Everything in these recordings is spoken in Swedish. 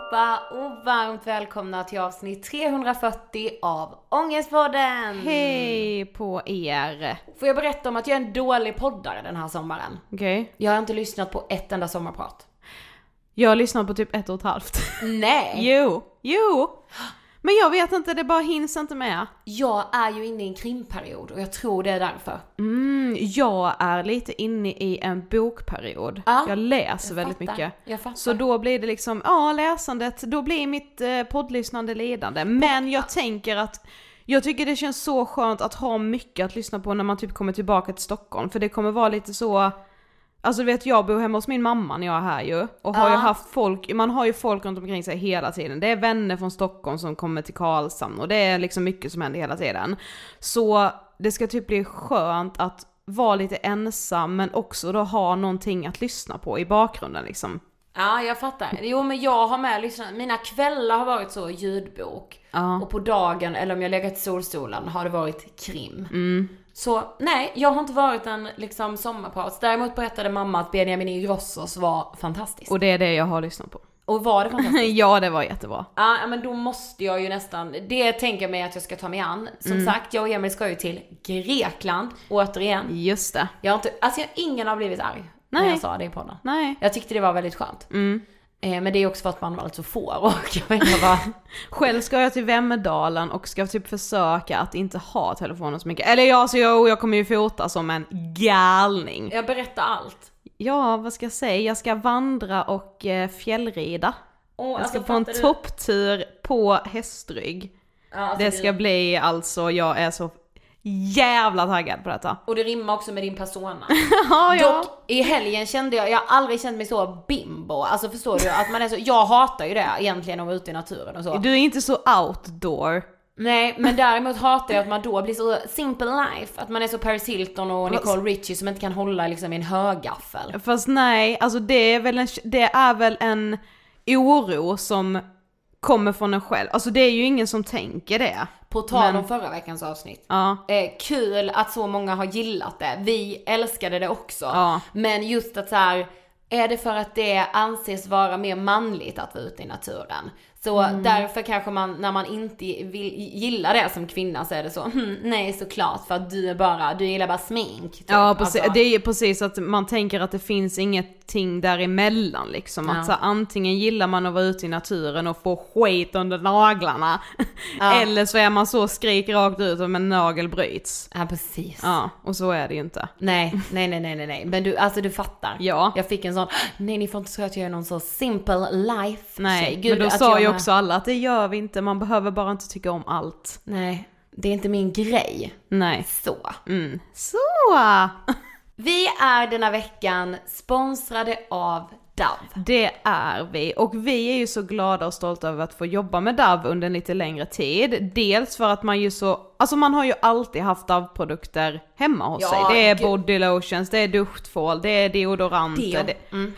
allihopa och varmt välkomna till avsnitt 340 av Ångestpodden. Hej på er. Får jag berätta om att jag är en dålig poddare den här sommaren? Okej. Jag har inte lyssnat på ett enda sommarprat. Jag har lyssnat på typ 1,5. Nej. Jo. Men jag vet inte, det bara hinns inte med. Jag är ju inne i en krimperiod och jag tror det är därför. Jag är lite inne i en bokperiod. Jag läser väldigt mycket. Jag fattar. Så då blir det liksom, läsandet, då blir mitt poddlyssnande ledande. Men jag tänker att jag tycker det känns så skönt att ha mycket att lyssna på när man typ kommer tillbaka till Stockholm. För det kommer vara lite så... Alltså vet jag bor hemma hos min mamma när jag är här ju. Och har ju haft folk, man har ju folk runt omkring sig hela tiden. Det är vänner från Stockholm som kommer till Karlshamn. Och det är liksom mycket som händer hela tiden. Så det ska typ bli skönt att vara lite ensam. Men också då ha någonting att lyssna på i bakgrunden liksom. Ja, jag fattar. Jo, men jag har med lyssnat. Mina kvällar har varit så ljudbok. Och på dagen, eller om jag legat i solstolen, har det varit krim. Så nej, jag har inte varit en liksom sommarpaus. Däremot berättade mamma att Benjamin Ingrossos var fantastiskt. Och det är det jag har lyssnat på. Och var det fantastiskt? Ja, det var jättebra. Ja, men då måste jag ju nästan... Det tänker jag mig att jag ska ta mig an. Som sagt, jag och Emil ska ju till Grekland. Återigen. Just det. Jag har ingen har blivit arg när jag sa det i podden. Nej. Jag tyckte det var väldigt skönt. Men det är också för att man alltså får. Och jag vet bara... Själv ska jag till Vemmedalen och ska typ försöka att inte ha telefonen så mycket. Eller jag kommer ju fota som en galning. Jag berättar allt. Ja, vad ska jag säga? Jag ska vandra och fjällrida. Jag ska på en topptur på hästrygg. Ja, alltså det ska bli alltså, jag är så jävla taggad på detta. Och det rimmar också med din persona. Ja. Dock, i helgen kände jag har aldrig känt mig så bimbo. Alltså förstår du, att man är så, jag hatar ju det egentligen att vara ute i naturen och så. Du är inte så outdoor. Nej, men däremot hatar jag att man då blir så simple life. Att man är så Paris Hilton och Nicole Richie som inte kan hålla liksom i en högaffel. Fast nej, alltså det är väl en oro som kommer från en själv. Alltså det är ju ingen som tänker det. På tal om förra veckans avsnitt. Kul att så många har gillat det. Vi älskade det också. Men just att så här, är det för att det anses vara mer manligt att vara ute i naturen? Så därför kanske man, när man inte vill gilla det som kvinna, så är det så, nej såklart, för att du gillar bara smink. Typ. Ja, precis. Alltså. Det är ju precis att man tänker att det finns ingenting däremellan liksom. Att så här, antingen gillar man att vara ute i naturen och få skit under naglarna. Eller så är man så skrik rakt ut om en nagel bryts. Ja, precis. Ja, och så är det ju inte. Nej. Men du fattar. Ja. Jag fick en sån, nej ni får inte tro att jag är någon så simple life. Nej, Gud, men då sa ju också alla att det gör vi inte. Man behöver bara inte tycka om allt. Nej, det är inte min grej. Nej. Så. Så. Vi är denna veckan sponsrade av Dove. Det är vi. Och vi är ju så glada och stolta över att få jobba med Dove under en lite längre tid. Dels för att man ju så... Alltså man har ju alltid haft Dove-produkter hemma hos sig. Det är body lotions, det är duschtvål, det är deodoranter.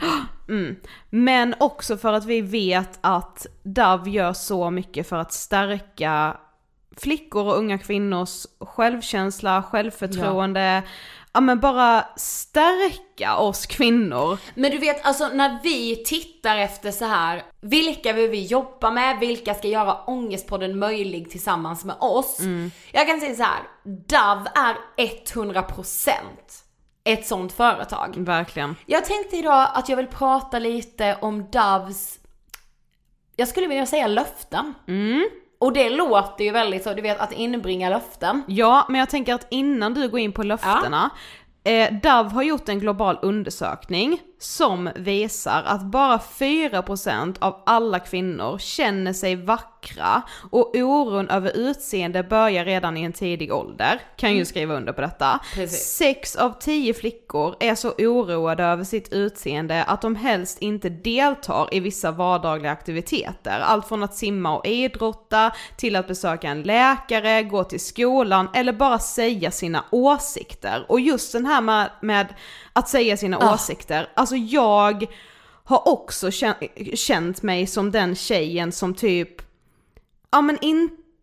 Men också för att vi vet att Dove gör så mycket för att stärka flickor och unga kvinnors självkänsla, självförtroende. Ja, men bara stärka oss kvinnor. Men du vet, alltså när vi tittar efter så här, vilka vill vi jobba med, vilka ska göra Ångestpodden möjlig tillsammans med oss. Jag kan säga så här, Dove är 100% ett sånt företag. Verkligen. Jag tänkte idag att jag vill prata lite om Doves, jag skulle vilja säga löften. Och det låter ju väldigt så, du vet, att inbringa löften. Ja, men jag tänker att innan du går in på löftena, Dove har gjort en global undersökning som visar att bara 4% av alla kvinnor känner sig vackra, och oron över utseende börjar redan i en tidig ålder. Kan ju skriva under på detta. Precis. 6 av 10 flickor är så oroade över sitt utseende att de helst inte deltar i vissa vardagliga aktiviteter. Allt från att simma och idrotta till att besöka en läkare, gå till skolan eller bara säga sina åsikter. Och just den här med att säga sina åsikter. Alltså jag har också känt mig som den tjejen som typ, ja men inte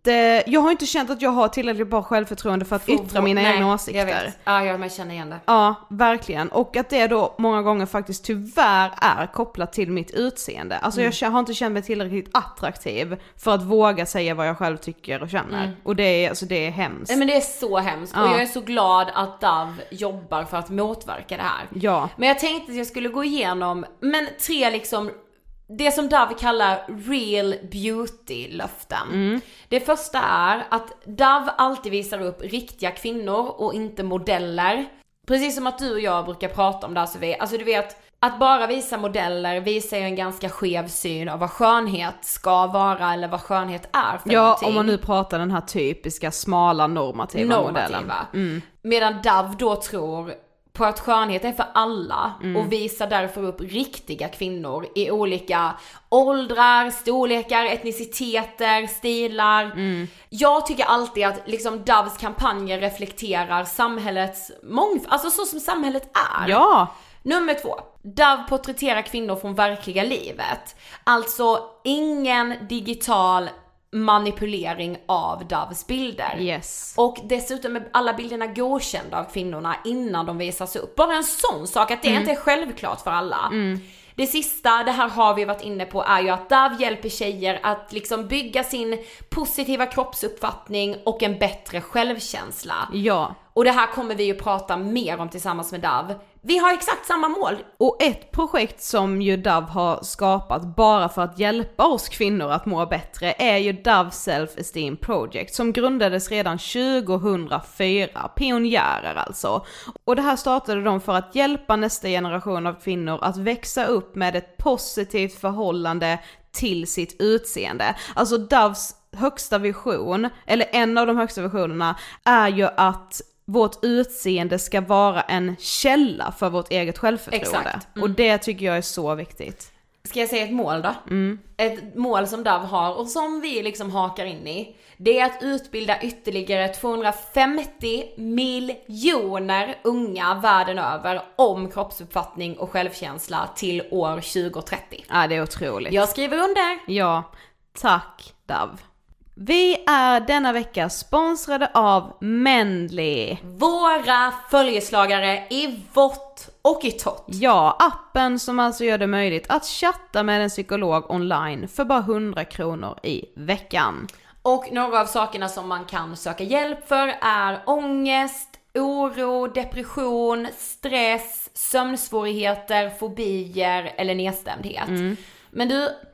jag har inte känt att jag har tillräckligt bra självförtroende för att yttra mina egna åsikter. Jag vet. Ja, jag känner igen det. Ja, verkligen. Och att det då många gånger faktiskt tyvärr är kopplat till mitt utseende. Alltså jag har inte känt mig tillräckligt attraktiv för att våga säga vad jag själv tycker och känner. Och det är hemskt. Nej, men det är så hemskt. Och jag är så glad att Dove jobbar för att motverka det här. Ja. Men jag tänkte att jag skulle gå igenom 3 liksom det som Dove kallar real beauty-löften. Det första är att Dove alltid visar upp riktiga kvinnor och inte modeller. Precis som att du och jag brukar prata om det här, Sofie. Alltså du vet, att bara visa modeller visar ju en ganska skev syn av vad skönhet ska vara eller vad skönhet är för någonting. Om man nu pratar den här typiska smala normativa modellen. Medan Dove då tror på att skönhet är för alla och visar därför upp riktiga kvinnor i olika åldrar, storlekar, etniciteter, stilar. Jag tycker alltid att liksom Doves kampanjer reflekterar samhällets alltså så som samhället är. Ja. Nummer 2. Dove porträtterar kvinnor från verkliga livet. Alltså ingen digital manipulering av Doves bilder. Yes. Och dessutom är alla bilderna godkända av kvinnorna innan de visas upp. Bara en sån sak att det inte är självklart för alla. Det sista, det här har vi varit inne på, är ju att Dove hjälper tjejer att liksom bygga sin positiva kroppsuppfattning och en bättre självkänsla. Ja. Och det här kommer vi ju prata mer om tillsammans med Dove. Vi har exakt samma mål. Och ett projekt som ju Dove har skapat bara för att hjälpa oss kvinnor att må bättre är ju Dove Self-Esteem Project som grundades redan 2004, pionjärer alltså. Och det här startade de för att hjälpa nästa generation av kvinnor att växa upp med ett positivt förhållande till sitt utseende. Alltså Doves högsta vision, eller en av de högsta visionerna, är ju att vårt utseende ska vara en källa för vårt eget självförtroende. Exakt. Och det tycker jag är så viktigt. Ska jag säga ett mål då? Ett mål som Dove har och som vi liksom hakar in i. Det är att utbilda ytterligare 250 miljoner unga världen över om kroppsuppfattning och självkänsla till år 2030. Ja, det är otroligt. Jag skriver under. Ja, tack Dove. Vi är denna vecka sponsrade av Mendley. Våra följeslagare i vått och i tott. Ja, appen som alltså gör det möjligt att chatta med en psykolog online för bara 100 kronor i veckan. Och några av sakerna som man kan söka hjälp för är ångest, oro, depression, stress, sömnsvårigheter, fobier eller nedstämdhet. Men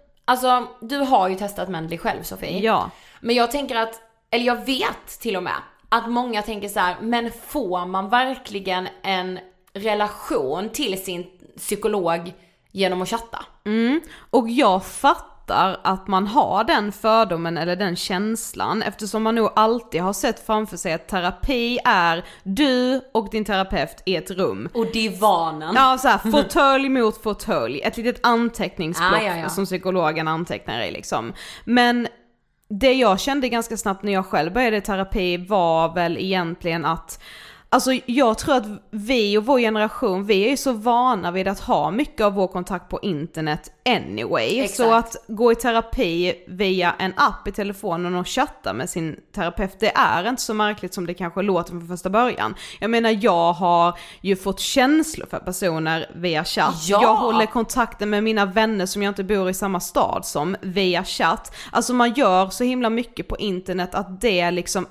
du har ju testat Mendley själv, Sofie. Ja. Men jag tänker att, eller jag vet till och med, att många tänker så här: men får man verkligen en relation till sin psykolog genom att chatta? Och jag fattar att man har den fördomen eller den känslan, eftersom man nog alltid har sett framför sig att terapi är du och din terapeut i ett rum. Och divanen. Ja, så här, fåtölj mot fåtölj, ett litet anteckningsblock som psykologen antecknar i liksom. Men det jag kände ganska snabbt när jag själv började terapi var väl egentligen att, alltså jag tror att vi och vår generation, vi är ju så vana vid att ha mycket av vår kontakt på internet anyway. Exakt. Så att gå i terapi via en app i telefonen och chatta med sin terapeut, det är inte så märkligt som det kanske låter från första början. Jag menar, jag har ju fått känslor för personer via chatt. Ja. Jag håller kontakten med mina vänner som jag inte bor i samma stad som via chatt. Alltså man gör så himla mycket på internet att det liksom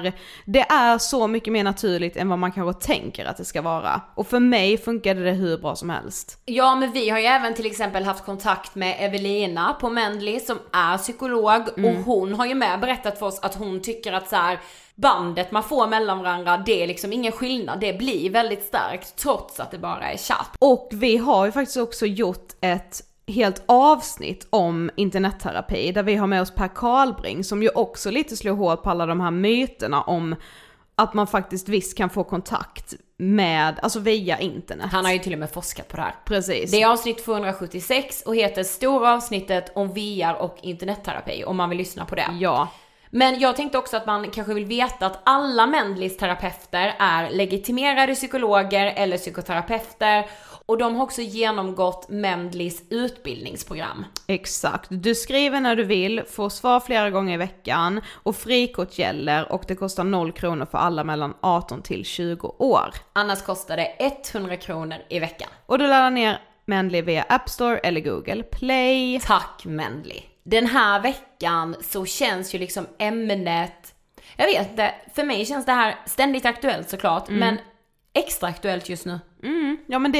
är så mycket mer naturligt än vad man kanske tänker att det ska vara. Och för mig funkade det hur bra som helst. Ja, men vi har ju även till exempel haft kontakt med Evelina på Mendley som är psykolog och hon har ju med berättat för oss att hon tycker att så här, bandet man får mellan varandra, det är liksom ingen skillnad, det blir väldigt starkt trots att det bara är chatt. Och vi har ju faktiskt också gjort ett helt avsnitt om internetterapi där vi har med oss Per Karlbring som ju också lite slår hål på alla de här myterna om att man faktiskt visst kan få kontakt med, alltså via internet. Han har ju till och med forskat på det här. Precis. Det är avsnitt 276 och heter Stora avsnittet om VR och internetterapi, om man vill lyssna på det. Ja. Men jag tänkte också att man kanske vill veta att alla Mendleys terapeuter är legitimerade psykologer eller psykoterapeuter Och de har också genomgått Mendleys utbildningsprogram. Exakt. Du skriver när du vill, får svar flera gånger i veckan och frikort gäller och det kostar 0 kronor för alla mellan 18 till 20 år. Annars kostar det 100 kronor i veckan. Och du laddar ner Mendley via App Store eller Google Play. Tack Mendley. Den här veckan så känns ju liksom ämnet, jag vet inte, för mig känns det här ständigt aktuellt såklart, men extra aktuellt just nu. Ja men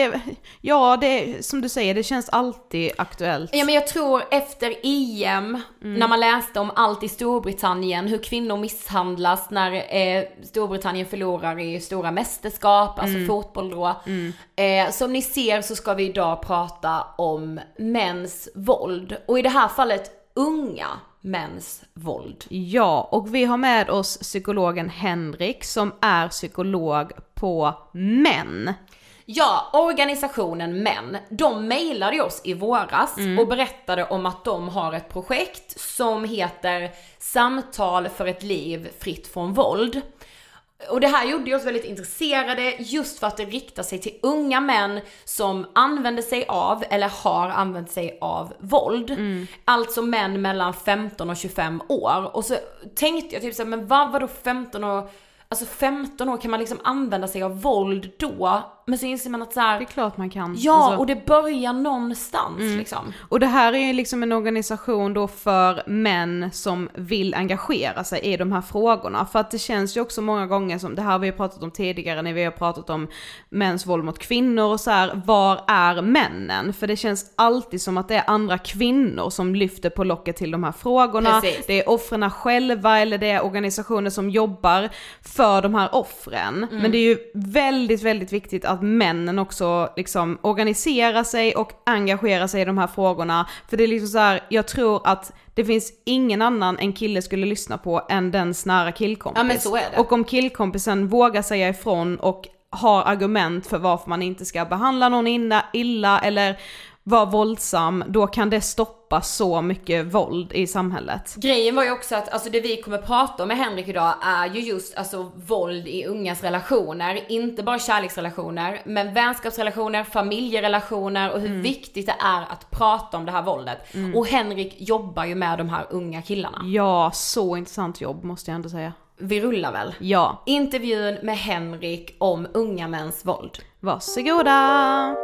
det som du säger, det känns alltid aktuellt. Ja men jag tror efter EM, när man läste om allt i Storbritannien, hur kvinnor misshandlas när Storbritannien förlorar i stora mästerskap, alltså fotboll då. Som ni ser så ska vi idag prata om mäns våld. Och i det här fallet unga mäns våld. Ja, och vi har med oss psykologen Henrik som är psykolog på Män. Ja, organisationen Män, de mejlade oss i våras och berättade om att de har ett projekt som heter Samtal för ett liv fritt från våld. Och det här gjorde oss väldigt intresserade just för att det riktar sig till unga män som använder sig av eller har använt sig av våld. Alltså män mellan 15 och 25 år. Och så tänkte jag typ så här, men vadå 15 år? Alltså 15 år kan man liksom använda sig av våld då. Men så inser man att så här, det är klart man kan. Ja, alltså. Och det börjar någonstans liksom. Och det här är ju liksom en organisation då för män som vill engagera sig i de här frågorna. För att det känns ju också många gånger som, det här har vi pratat om tidigare när vi har pratat om mäns våld mot kvinnor och så här, var är männen? För det känns alltid som att det är andra kvinnor som lyfter på locket till de här frågorna. Precis. Det är offren själva eller det är organisationer som jobbar för de här offren. Men det är ju väldigt, väldigt viktigt att männen också liksom organiserar sig och engagerar sig i de här frågorna. För det är liksom så här, jag tror att det finns ingen annan en kille skulle lyssna på än dens nära killkompis. Ja, men så är det. Och om killkompisen vågar säga ifrån och har argument för varför man inte ska behandla någon illa eller vara våldsam, då kan det stoppa så mycket våld i samhället. Grejen var ju också att alltså det vi kommer prata om med Henrik idag är ju just alltså våld i ungas relationer, inte bara kärleksrelationer, men vänskapsrelationer, familjerelationer och hur viktigt det är att prata om det här våldet. Och Henrik jobbar ju med de här unga killarna. Ja, så intressant jobb måste jag ändå säga. Vi rullar väl? Ja. Intervjun med Henrik om unga mäns våld. Varsågoda!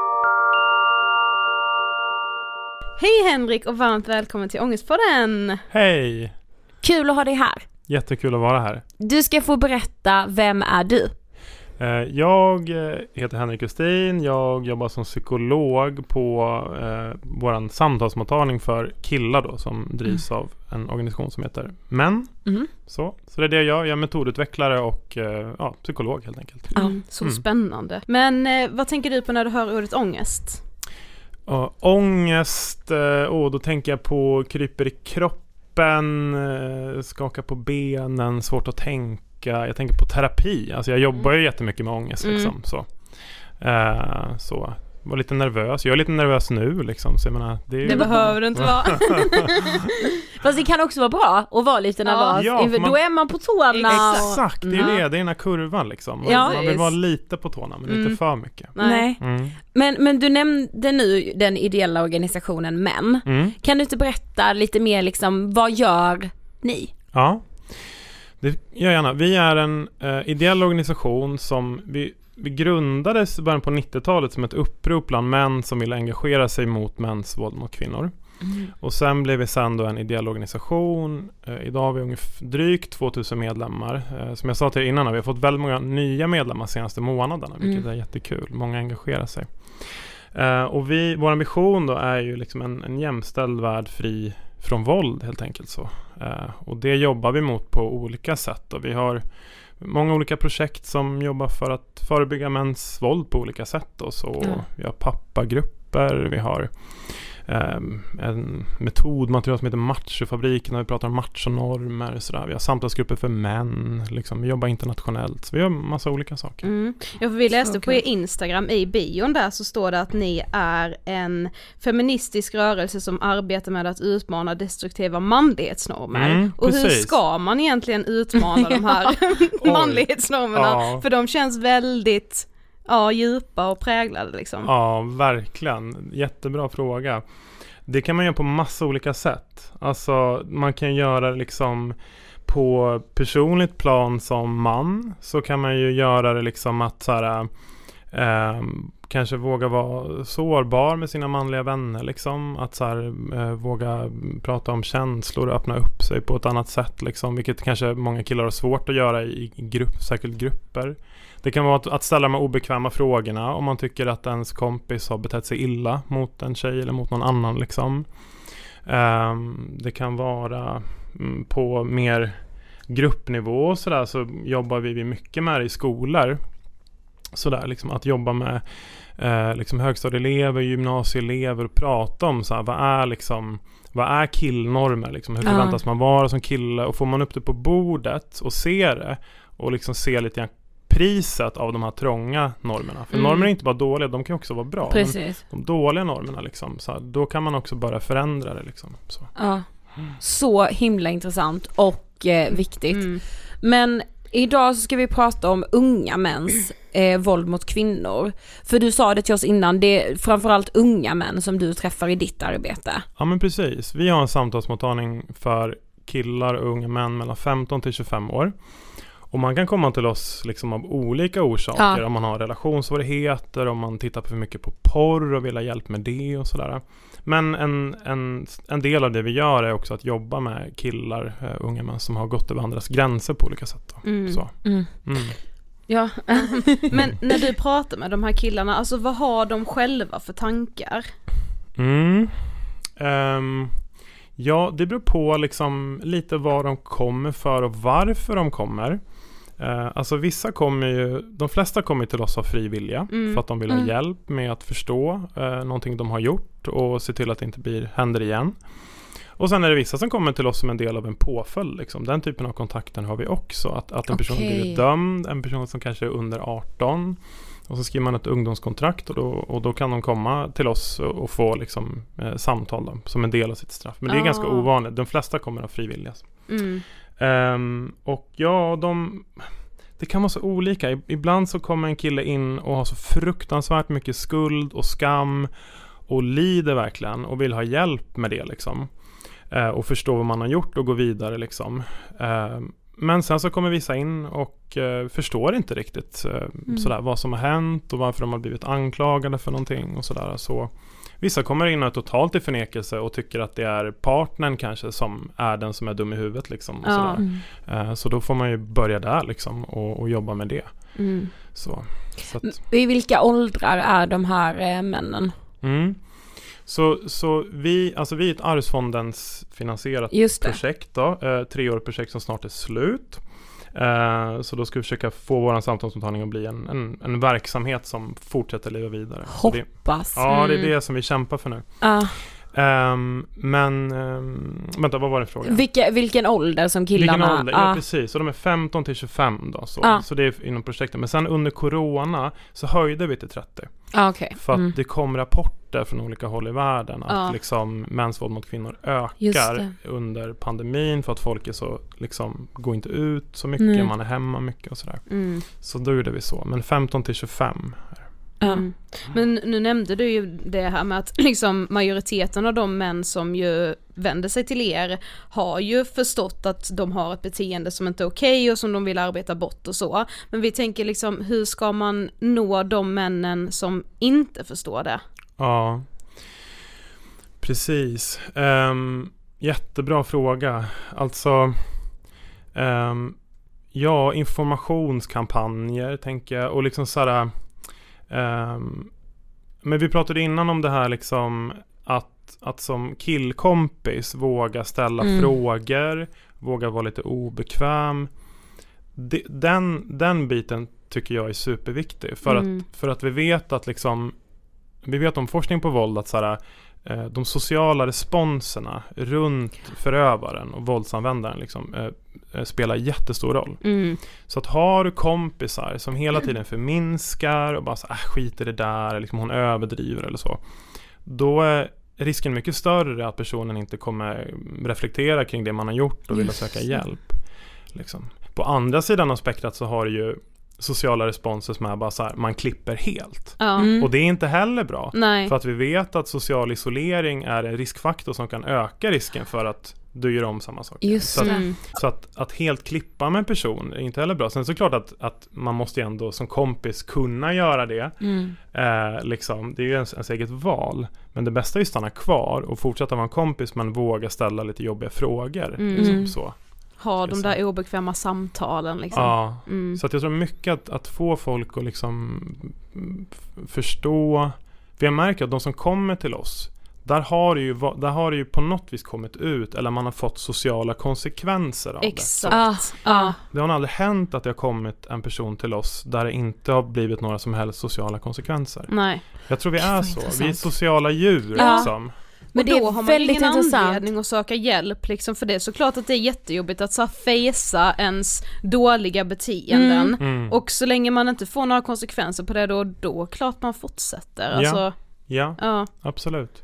Hej Henrik och varmt välkommen till Ångestpodden! Hej! Kul att ha dig här. Jättekul att vara här. Du ska få berätta, vem är du? Jag heter Henrik Östin, jag jobbar som psykolog på våran samtalsmottagning för killar då, som drivs av en organisation som heter Män. Så det är det jag är metodutvecklare och psykolog helt enkelt. Så spännande. Men vad tänker du på när du hör ordet ångest? Ångest, då tänker jag på kryper i kroppen, skaka på benen, svårt att tänka. Jag tänker på terapi. Alltså jag jobbar ju jättemycket med ångest liksom, så var lite nervös. Jag är lite nervös nu liksom, så jag menar, det behöver du inte vara. Fast det kan också vara bra att vara lite nervös. Ja, då är man på tårna. Exakt, det är den här kurvan liksom. Man vill vara lite på tårna, men inte för mycket. Nej. Men du nämnde nu den ideella organisationen Män. Kan du inte berätta lite mer liksom, vad gör ni? Ja, det gör jag gärna. Vi är en ideell organisation som vi grundades i början på 90-talet som ett upprop bland män som vill engagera sig mot mäns våld mot kvinnor. Och sen blev vi sen då en ideell organisation. Idag har vi drygt 2000 medlemmar. Som jag sa till er innan, vi har fått väldigt många nya medlemmar de senaste månaderna, vilket är jättekul. Många engagerar sig. Och vår ambition då är ju liksom en jämställd värld fri från våld helt enkelt så. Och det jobbar vi mot på olika sätt. Och vi har många olika projekt som jobbar för att förebygga mäns våld på olika sätt. Och så. Vi har pappagrupper, vi har en metodmaterial som heter Machofabriken, när vi pratar om machonormer och sådär. Vi har samtalsgrupper för män, liksom. Vi jobbar internationellt, så vi gör massa olika saker. Ja, för vi läste på er Instagram i bion där, så står det att ni är en feministisk rörelse som arbetar med att utmana destruktiva manlighetsnormer. Och hur ska man egentligen utmana de här manlighetsnormerna? För de känns väldigt djupa och präglade liksom. Ja, verkligen. Jättebra fråga. Det kan man göra på massa olika sätt. Alltså man kan göra det liksom på personligt plan som man, så kan man ju göra det liksom att så här, kanske våga vara sårbar med sina manliga vänner liksom, att så här, våga prata om känslor och öppna upp sig på ett annat sätt liksom, vilket kanske många killar har svårt att göra i särskilt grupper. Det kan vara att ställa de obekväma frågorna om man tycker att ens kompis har betett sig illa mot en tjej eller mot någon annan liksom. Det kan vara på mer gruppnivå och sådär, så jobbar vi mycket med det i skolor. Sådär liksom, att jobba med liksom högstadieelever, gymnasieelever och prata om så här, vad är killnormer liksom, hur förväntas man vara som kille, och får man upp det på bordet och se det och liksom se lite grann priset av de här trånga normerna. För normer är inte bara dåliga, de kan också vara bra. Precis. Men de dåliga normerna liksom, så här, då kan man också börja förändra det liksom. Så. Ja. Så himla intressant och viktigt. Men idag så ska vi prata om unga mäns våld mot kvinnor. För du sa det till oss innan, det är framförallt unga män som du träffar i ditt arbete. Ja men precis, vi har en samtalsmottagning för killar och unga män mellan 15 till 25 år. Och man kan komma till oss liksom av olika orsaker. Om man har relationssvårigheter, om man tittar för mycket på porr och vill ha hjälp med det och sådär. Men en del av det vi gör är också att jobba med killar, unga män som har gått över andras gränser på olika sätt. Så. Ja, men när du pratar med de här killarna, alltså vad har de själva för tankar? Ja, det beror på liksom lite var de kommer för och varför de kommer. Alltså de flesta kommer till oss av fri vilja för att de vill ha hjälp med att förstå någonting de har gjort och se till att det inte händer igen. Och sen är det vissa som kommer till oss som en del av en påföljd liksom. Den typen av kontakter har vi också, att en person blir dömd, en person som kanske är under 18, och så skriver man ett ungdomskontrakt och då kan de komma till oss och få liksom, samtal då, som en del av sitt straff. Men det är ganska ovanligt. De flesta kommer av frivilliga. Och ja, det kan vara så olika. Ibland så kommer en kille in och har så fruktansvärt mycket skuld och skam och lider verkligen och vill ha hjälp med det liksom. Och förstå vad man har gjort och gå vidare liksom. Men sen så kommer vissa in och förstår inte riktigt sådär, vad som har hänt och varför de har blivit anklagade för någonting och sådär. Så vissa kommer in och totalt i förnekelse och tycker att det är partnern kanske som är den som är dum i huvudet liksom. Och sådär. Så då får man ju börja där liksom och jobba med det. Så att... I vilka åldrar är de här männen? Så vi är ett Arvsfondens finansierat projekt då, 3-årigt projekt som snart är slut. Så då ska vi försöka få våran samtalsmottagning att bli en verksamhet som fortsätter leva vidare. Hoppas. Det är det som vi kämpar för nu. Men vänta, vad var det frågan? Vilken ålder som killarna? Vilken ålder? Ja, precis. Så de är 15 till 25 då. Så det är inom projektet. Men sen under corona så höjde vi till 30. För att det kom rapporter från olika håll i världen att liksom mäns våld mot kvinnor ökar under pandemin för att folk är så liksom, går inte ut så mycket, man är hemma mycket och sådär. Så då gjorde vi så. Men 15 till 25. Men nu nämnde du ju det här med att liksom majoriteten av de män som ju vänder sig till er har ju förstått att de har ett beteende som inte är okej och som de vill arbeta bort och så. Men vi tänker liksom, hur ska man nå de männen som inte förstår det? Ja, precis. Jättebra fråga. Alltså, informationskampanjer tänker jag, och liksom sådär. Men vi pratade innan om det här liksom att som killkompis våga ställa frågor, våga vara lite obekväm. Den biten tycker jag är superviktig för att vi vet att liksom, vi vet om forskning på våld att såhär, de sociala responserna runt förövaren och våldsanvändaren liksom, spelar jättestor roll. Så att har du kompisar som hela tiden förminskar och bara så, skit i det där, liksom hon överdriver eller så, då är risken mycket större att personen inte kommer reflektera kring det man har gjort och vilja söka hjälp. Liksom. På andra sidan av spektrat så har du ju sociala responser som är bara så här, man klipper helt. Ja. Och det är inte heller bra. Nej. För att vi vet att social isolering är en riskfaktor som kan öka risken för att du gör om samma sak. Just det. Så att helt klippa med en person är inte heller bra. Sen så klart att man måste ju ändå som kompis kunna göra det. Liksom, det är ju ens eget val. Men det bästa är att stanna kvar och fortsätta vara en kompis, men våga ställa lite jobbiga frågor. Liksom, så. Ha de där obekväma samtalen liksom. Ja, så att jag tror mycket att få folk att liksom förstå. För jag märker att de som kommer till oss, där har det ju på något vis kommit ut, eller man har fått sociala konsekvenser av det. Exakt. Det har aldrig hänt att det har kommit en person till oss där det inte har blivit några som helst sociala konsekvenser. Nej. Jag tror vi är så. Vi är sociala djur liksom. Men då har man ingen anledning att söka hjälp liksom, för det är såklart att det är jättejobbigt att så fejsa ens dåliga beteenden. Och så länge man inte får några konsekvenser på det, då klart man fortsätter. Alltså, ja, absolut.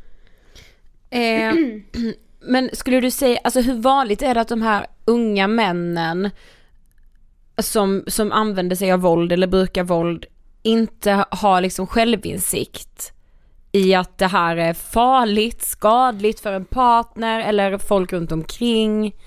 Men skulle du säga, alltså hur vanligt är det att de här unga männen som använder sig av våld eller brukar våld inte har liksom självinsikt i att det här är farligt, skadligt för en partner eller folk runt omkring?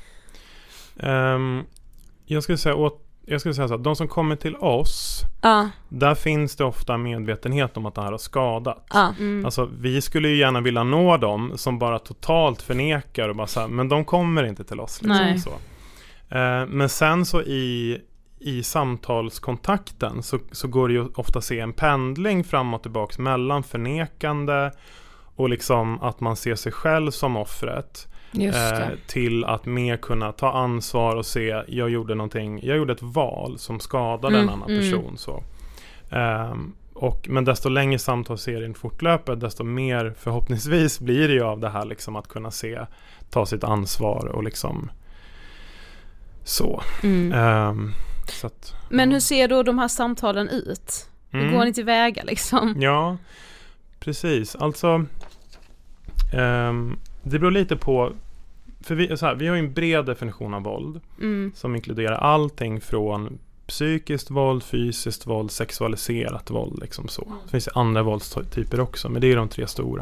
Jag skulle säga så att de som kommer till oss, där finns det ofta medvetenhet om att det här har skadat. Alltså, vi skulle ju gärna vilja nå dem som bara totalt förnekar och bara så här, men de kommer inte till oss. Liksom, så. Men sen så i samtalskontakten så går det ju ofta att se en pendling fram och tillbaka mellan förnekande och liksom att man ser sig själv som offret. Till att mer kunna ta ansvar och se, jag gjorde ett val som skadade en annan person. Så. Men desto längre samtalsserien fortlöper, desto mer förhoppningsvis blir det ju av det här liksom, att kunna ta sitt ansvar och liksom så. Så att, men hur ser då de här samtalen ut? Hur går ni tillväga liksom? Ja, precis. Alltså det beror lite på, för vi har ju en bred definition av våld som inkluderar allting från psykiskt våld, fysiskt våld, sexualiserat våld liksom så. Det finns andra våldstyper också, men det är de 3 stora.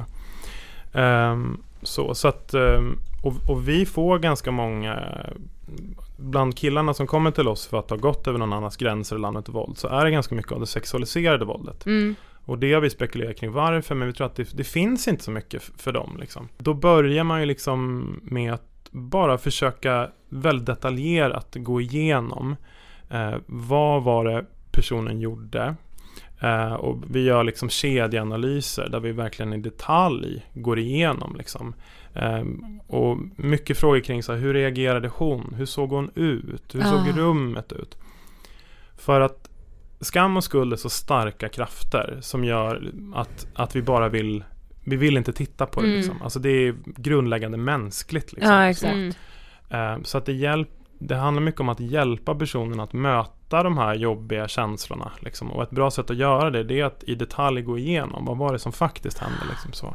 Så att och vi får ganska många, bland killarna som kommer till oss för att ha gått över någon annans gränser eller annat våld, så är det ganska mycket av det sexualiserade våldet. Och det har vi spekulerat kring varför, men vi tror att det finns inte så mycket för dem liksom. Då börjar man ju liksom med att bara försöka väldigt detaljerat gå igenom vad var det personen gjorde. Och vi gör liksom kedjeanalyser där vi verkligen i detalj går igenom liksom. Och mycket frågor kring så här, hur reagerade hon? Hur såg hon ut? Hur såg rummet ut? För att skam och skuld är så starka krafter som gör att vi bara vi vill inte titta på det liksom. Alltså det är grundläggande mänskligt liksom. Ja, exakt. Så att det handlar mycket om att hjälpa personen att möta de här jobbiga känslorna liksom. Och ett bra sätt att göra det är att i detalj gå igenom vad var det som faktiskt hände liksom så.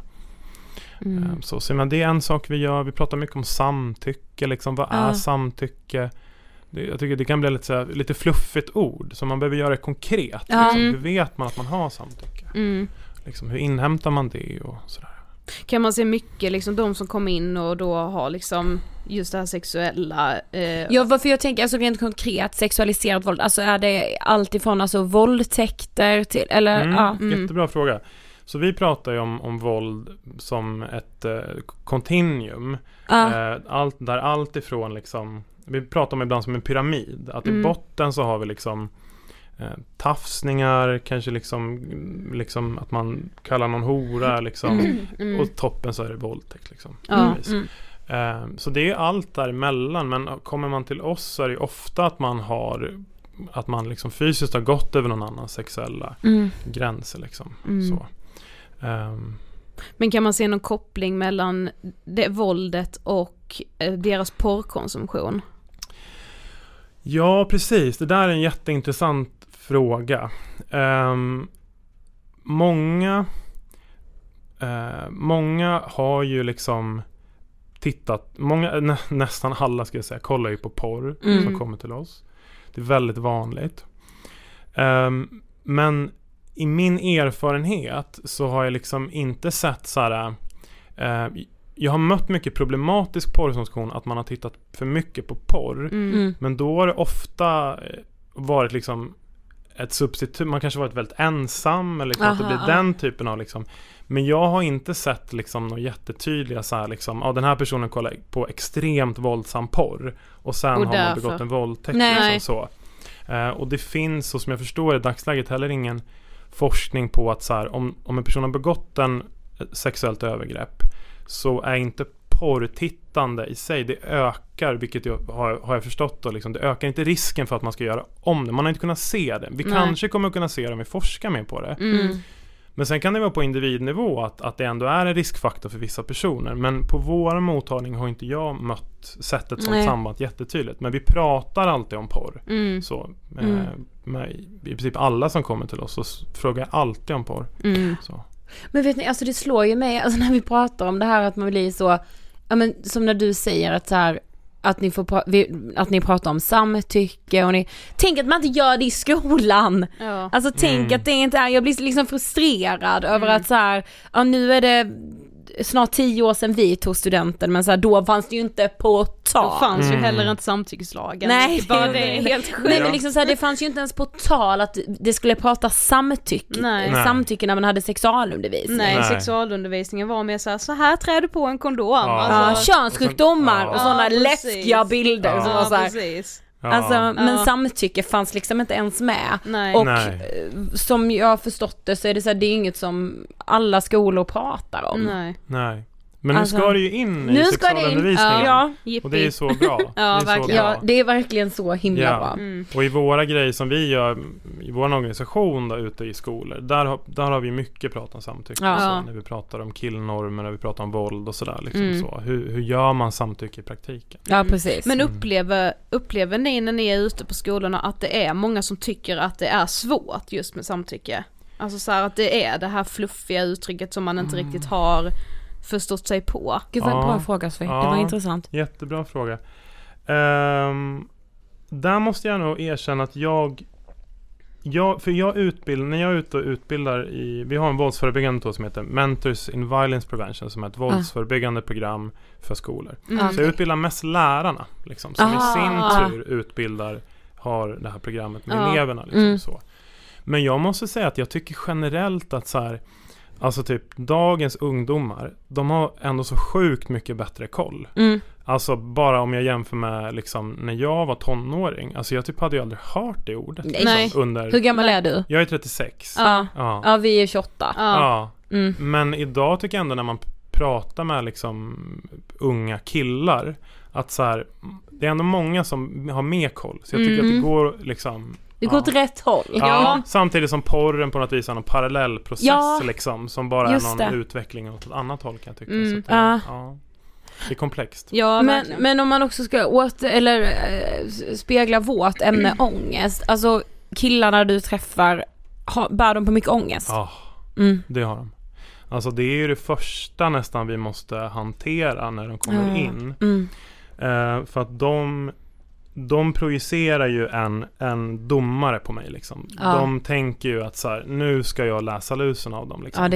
Så men det är en sak vi gör. Vi pratar mycket om samtycke liksom. Vad är samtycke? Jag tycker det kan bli lite fluffigt ord, så man behöver göra det konkret liksom. Hur vet man att man har samtycke? Liksom, hur inhämtar man det och sådär? Kan man se mycket liksom, de som kommer in och då har liksom just det här sexuella Ja, varför jag tänker alltså rent konkret sexualiserat våld, alltså är det allt ifrån alltså våldtäkter till eller jättebra fråga. Så vi pratar ju om våld som ett kontinuum. Allt ifrån liksom, vi pratar om ibland som en pyramid, att i botten så har vi liksom tafsningar, kanske liksom att man kallar någon hora liksom, och toppen så är det våldtäkt liksom. Så det är allt däremellan, men kommer man till oss så är det ofta att man liksom fysiskt har gått över någon annans sexuella gränser liksom. Så. Men kan man se någon koppling mellan det våldet och deras porrkonsumtion? Ja, precis. Det där är en jätteintressant fråga. Många har ju liksom tittat, nästan alla ska jag säga, kollar ju på porr som kommer till oss. Det är väldigt vanligt. Men i min erfarenhet så har jag liksom inte sett så här. Jag har mött mycket problematisk porrkonsumtion, att man har tittat för mycket på porr. Men då har det ofta varit liksom ett substitut. Man kanske varit väldigt ensam eller liksom att det blir den typen av liksom. Men jag har inte sett liksom några jättetydliga så här liksom, den här personen kollar på extremt våldsam porr och sen har man begått en våldtäkt liksom, så. Och det finns, så som jag förstår i dagsläget, heller ingen forskning på att så här, om en person har begått en sexuellt övergrepp, så är inte porrtittande i sig, det ökar, vilket jag har jag förstått då, liksom, det ökar inte risken för att man ska göra om det. Man har inte kunnat se det. Vi kanske kommer att kunna se det om vi forskar mer på det. Men sen kan det vara på individnivå att det ändå är en riskfaktor för vissa personer. Men på vår mottagning har inte jag sett ett sånt samband jättetydligt. Men vi pratar alltid om porr. Så, med i princip alla som kommer till oss, så frågar jag alltid om porr. Så. Men vet ni, alltså det slår ju mig, alltså när vi pratar om det här, att man blir så, ja men som när du säger att så här, att ni pratar om samtycke och tänk att man inte gör det i skolan. Alltså tänk att det inte är, jag blir liksom frustrerad över att så här, nu är det snart 10 år sedan vi tog studenten, men så här, då fanns det ju inte på tal. Då fanns ju heller inte samtyckeslagen. Nej, det är helt sjukt. Nej, men liksom så här, det fanns ju inte ens på tal att det skulle prata samtycke när man hade sexualundervisning. Nej, sexualundervisningen var mer så här trär du på en kondom. Alltså, könssjukdomar och sådana läskiga bilder som var så här. Precis. Alltså, men samtycke fanns liksom inte ens med. Och som jag har förstått det så är det så här, det är inget som alla skolor pratar om. Nej. Men nu ska det ju in i sexualundervisningen. Och det är så bra. Det är verkligen så himla bra. Och i våra grejer som vi gör i vår organisation då, ute i skolor, där har vi mycket prat om samtycke. Så, när vi pratar om killnormer, när vi pratar om våld och sådär. Liksom så. Hur gör man samtycke i praktiken? Ja, precis. Men upplever ni när ni är ute på skolorna att det är många som tycker att det är svårt just med samtycke? Alltså så här, att det är det här fluffiga uttrycket som man inte riktigt har förstått sig på. Gud, vad en bra fråga, Sofie. Det var intressant. Jättebra fråga. Där måste jag nog erkänna att när jag är ute och utbildar vi har en våldsförebyggande som heter Mentors in Violence Prevention, som är ett våldsförebyggande program för skolor. Så jag utbildar mest lärarna liksom, som i sin tur har det här programmet med eleverna liksom, så. Men jag måste säga att jag tycker generellt att så här, alltså typ dagens ungdomar, de har ändå så sjukt mycket bättre koll. Alltså bara om jag jämför med liksom när jag var tonåring, alltså jag typ hade ju aldrig hört det ordet. Liksom, hur gammal är du? Jag är 36. Ja, vi är 28. Men idag tycker jag ändå när man pratar med liksom unga killar, att så här, det är ändå många som har mer koll. Så jag tycker att det går liksom... Det går åt rätt håll. Ja, samtidigt som porren på något vis har någon parallellprocess liksom, som bara är någon utveckling åt ett annat håll, kan jag tycka. Så det är komplext. Ja, men om man också ska spegla vårt ämne ångest. Alltså killarna du träffar, bär de på mycket ångest? Ja, det har de. Alltså det är ju det första nästan vi måste hantera när de kommer in. För att de projicerar ju en domare på mig liksom. De tänker ju att så här, nu ska jag läsa lusen av dem liksom.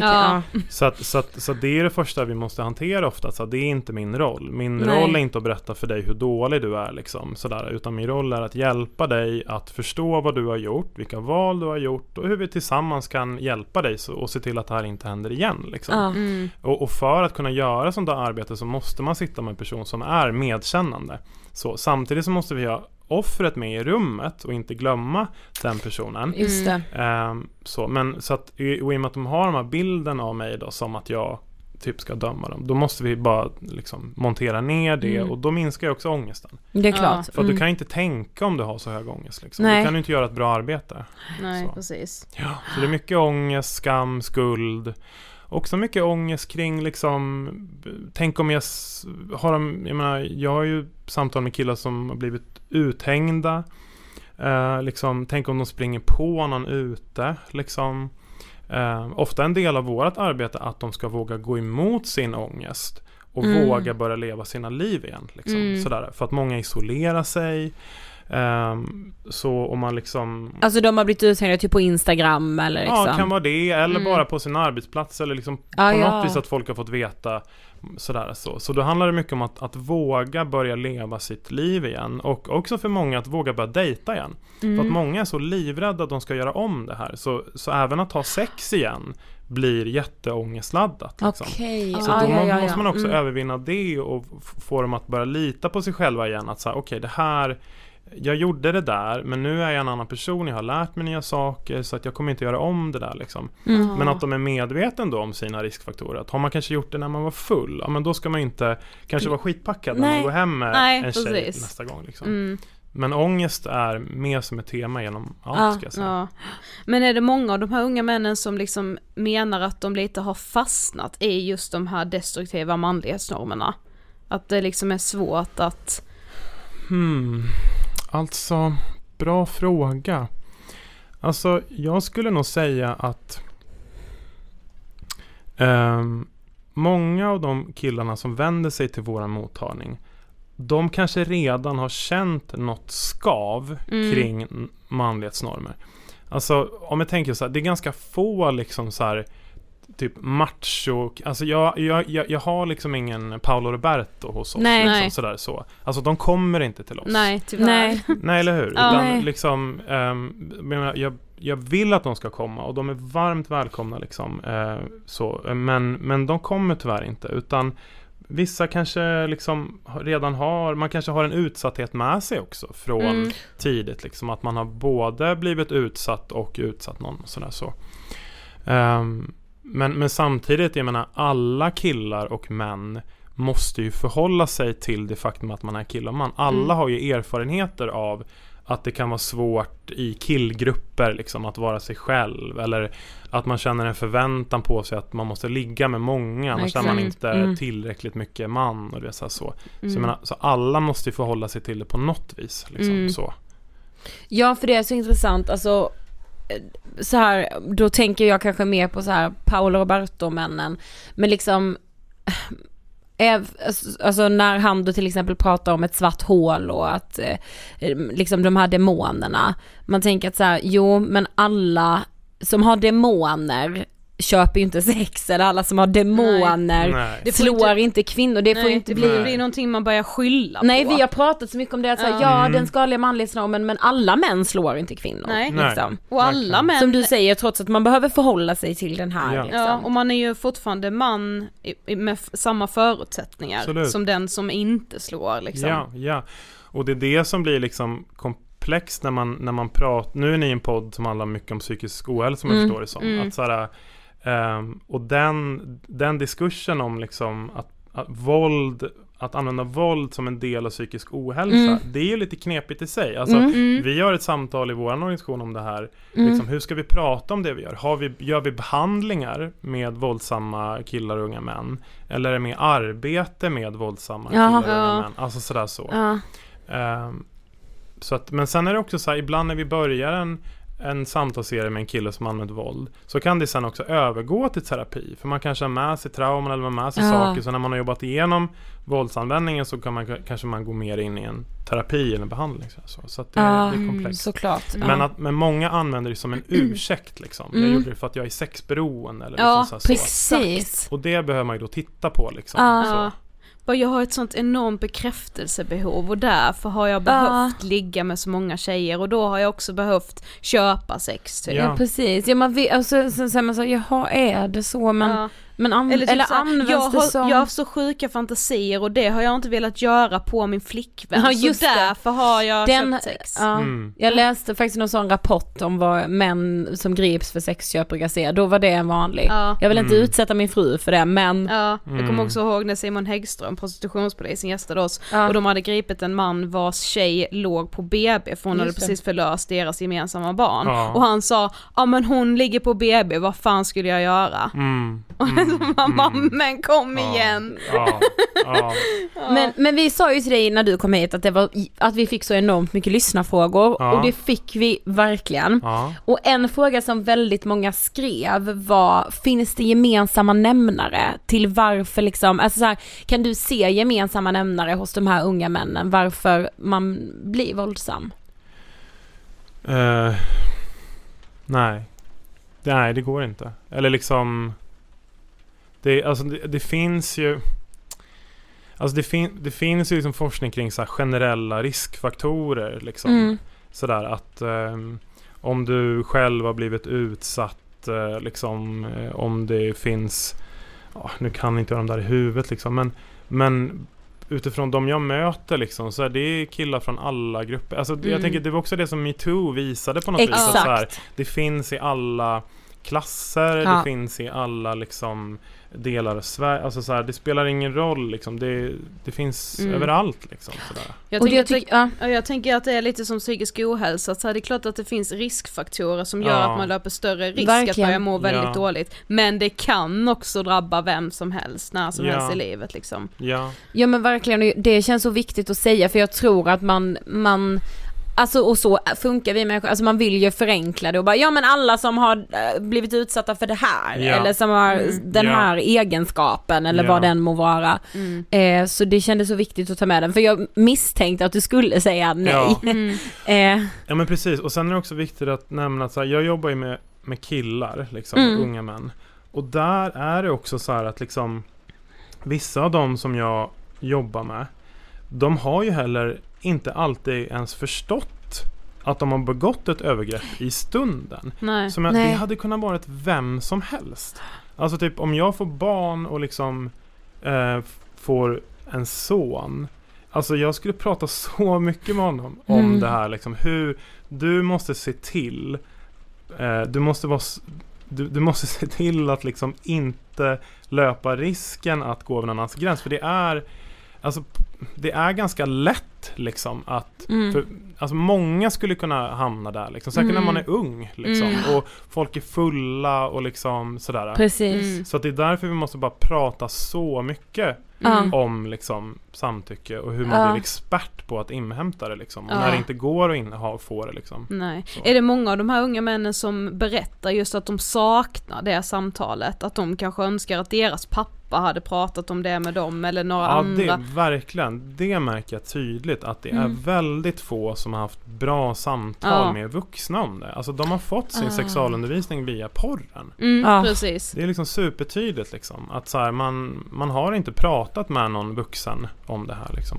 Så det är det första vi måste hantera ofta, så det är inte min roll. Min roll är inte att berätta för dig hur dålig du är liksom, sådär, utan min roll är att hjälpa dig att förstå vad du har gjort, vilka val du har gjort och hur vi tillsammans kan hjälpa dig och se till att det här inte händer igen liksom. Och för att kunna göra sånt där arbete så måste man sitta med en person som är medkännande. Så samtidigt så måste vi ha offret med i rummet och inte glömma den personen. Just det. Så att i och med att de har de här bilden av mig då, som att jag typ ska döma dem, då måste vi bara liksom montera ner det och då minskar ju också ångesten. Det är klart. För att du kan inte tänka om du har så hög ångest liksom. Då kan du inte göra ett bra arbete. Nej, precis. Ja, så det är mycket ångest, skam, skuld. Också mycket ångest kring liksom, tänk om jag har ju samtal med killar som har blivit uthängda, liksom, tänk om de springer på någon ute liksom. Ofta en del av vårt arbete att de ska våga gå emot sin ångest och våga börja leva sina liv igen liksom, sådär. För att många isolerar sig, Så om man liksom... Alltså de har blivit uthängda typ på Instagram eller liksom. Ja, kan vara det. Eller bara på sin arbetsplats. Eller liksom på något vis att folk har fått veta sådär så. Så då handlar det mycket om att våga börja leva sitt liv igen. Och också för många att våga börja dejta igen. För att många är så livrädda att de ska göra om det här. Så även att ha sex igen blir jätteångestladdat. Liksom. Okay. Så då måste man också övervinna det och få dem att börja lita på sig själva igen. Att säga, okej, det här... Jag gjorde det där, men nu är jag en annan person. Jag har lärt mig nya saker, så att jag kommer inte göra om det där liksom. Men att de är medveten då om sina riskfaktorer. Att har man kanske gjort det när man var full, men då ska man inte kanske vara skitpackad när man går hem med en tjej nästa gång liksom. Men ångest är mer som ett tema genom allt, ska jag säga. Ja. Men är det många av de här unga männen som liksom menar att de lite har fastnat i just de här destruktiva manlighetsnormerna? Att det liksom är svårt att... Alltså, bra fråga. Alltså, jag skulle nog säga att många av de killarna som vänder sig till våran mottagning, de kanske redan har känt något skav kring manlighetsnormer. Alltså, om jag tänker så här, det är ganska få liksom så här typ macho, alltså jag har liksom ingen Paolo Roberto hos oss. Liksom, sådär så. Alltså de kommer inte till oss. Nej, tyvärr. Nej, eller hur? Utan liksom, jag vill att de ska komma och de är varmt välkomna liksom, så. Men de kommer tyvärr inte, utan vissa kanske liksom redan man kanske har en utsatthet med sig också från tidigt liksom, att man har både blivit utsatt och utsatt någon och sådär så. Men samtidigt, jag menar, alla killar och män måste ju förhålla sig till det faktum att man är kille och man. Alla har ju erfarenheter av att det kan vara svårt i killgrupper liksom, att vara sig själv, eller att man känner en förväntan på sig att man måste ligga med många, annars är man inte tillräckligt mycket man och det är så. Så jag menar, så alla måste ju förhålla sig till det på något vis liksom, så. Ja, för det är så intressant, alltså så här, då tänker jag kanske mer på så här Paolo Roberto-männen, men liksom alltså när han då till exempel pratar om ett svart hål och att liksom de här demonerna, man tänker att så här, jo, men alla som har demoner köper ju inte sex, eller alla som har demoner det slår inte kvinnor, det får inte bli någonting man börjar skylla på. Nej, vi har pratat så mycket om det att säga, den skadliga manlighetsnormen, men alla män slår inte kvinnor. Nej. Liksom. Och alla män, som du säger, trots att man behöver förhålla sig till den här liksom. Ja, och man är ju fortfarande man med samma förutsättningar. Absolut. Som den som inte slår liksom. Ja. Och det är det som blir liksom komplext när man pratar. Nu är ni en podd som handlar mycket om psykisk ohälsa, som jag förstår det som. Att såhär, och den diskursen om liksom att använda våld som en del av psykisk ohälsa, det är ju lite knepigt i sig. Alltså, vi gör ett samtal i vår organisation om det här. Liksom, hur ska vi prata om det vi gör? Gör vi behandlingar med våldsamma killar och unga män? Eller är det mer arbete med våldsamma killar och unga män? Alltså sådär så. Så att, men sen är det också så här, ibland när vi börjar en samtalsserie med en kille som använder våld, så kan det sen också övergå till terapi, för man kanske har med sig trauman eller med sig saker, så när man har jobbat igenom våldsanvändningen så kanske man gå mer in i en terapi eller en behandling så att det är komplext. Såklart. Men många använder det som en ursäkt liksom. Jag gjorde det för att jag är sexberoende eller liksom så. Precis. Och det behöver man ju då titta på liksom. Så. Jag har ett sånt enormt bekräftelsebehov och därför har jag behövt ligga med så många tjejer, och då har jag också behövt köpa sex typ. Ja, precis. Ja, man vet, alltså, sen säger man så, jaha, är det så? Men jag har så sjuka fantasier och det har jag inte velat göra på min flickvän. Ja, just så därför har jag köpt sex. Jag läste faktiskt någon sån rapport om vad män som grips för sexköp brukar se. Då var det en vanlig. Jag vill inte utsätta min fru för det, men... Jag kommer också ihåg när Simon Häggström, prostitutionspolisen, gästade oss. Och de hade gripit en man vars tjej låg på BB, för hon hade precis förlöst deras gemensamma barn. Och han sa, men hon ligger på BB, vad fan skulle jag göra? Men kom igen. Men vi sa ju till dig när du kom hit att vi fick så enormt mycket lyssnarfrågor och det fick vi verkligen. Och en fråga som väldigt många skrev var: finns det gemensamma nämnare till varför liksom, alltså så här, kan du se gemensamma nämnare hos de här unga männen varför man blir våldsam? Nej, det går inte. Eller liksom det finns ju, alltså det finns ju liksom forskning kring så här generella riskfaktorer liksom. Sådär att om du själv har blivit utsatt liksom, om det finns, nu kan inte jag de där i huvudet liksom, men utifrån de jag möter liksom, så är det killar från alla grupper. Alltså jag tänker, det var också det som MeToo visade på något vis, att så här, det finns i alla klasser, det finns i alla liksom delar av Sverige, alltså så här, det spelar ingen roll liksom, det finns överallt liksom sådär. Jag tänker att det är lite som psykisk ohälsa, så här, det är klart att det finns riskfaktorer som gör att man löper större risk att börja må väldigt dåligt, men det kan också drabba vem som helst när som helst i livet liksom. Ja men verkligen, det känns så viktigt att säga, för jag tror att man alltså, och så funkar vi människor, alltså man vill ju förenkla det och bara, men alla som har blivit utsatta för det här eller som har den här egenskapen eller vad den må vara, så det kändes så viktigt att ta med den, för jag misstänkte att du skulle säga nej. Ja men precis, och sen är det också viktigt att nämna att så här, jag jobbar ju med killar liksom, unga män, och där är det också så här att liksom, vissa av dem som jag jobbar med, de har ju heller inte alltid ens förstått att de har begått ett övergrepp i stunden. Det hade kunnat vara vem som helst. Alltså typ om jag får barn och liksom får en son, alltså jag skulle prata så mycket med honom om det här liksom, hur du måste se till du måste se till att liksom inte löpa risken att gå över någon annans gräns, för det är ganska lätt liksom att alltså många skulle kunna hamna där liksom, säkert när man är ung liksom, och folk är fulla och liksom sådär. Precis. Så att det är därför vi måste bara prata så mycket om liksom samtycke och hur man blir expert på att inhämta det liksom, och när det inte går att få det liksom. Nej. Är det många av de här unga männen som berättar just att de saknar det samtalet, att de kanske önskar att deras pappa hade pratat om det med dem eller några andra? Ja, det märker jag tydligt, att det är väldigt få som har haft bra samtal med vuxna om det. Alltså de har fått sin sexualundervisning via porren. Precis. Det är liksom supertydligt liksom, att så här, man har inte pratat med någon vuxen om det här liksom.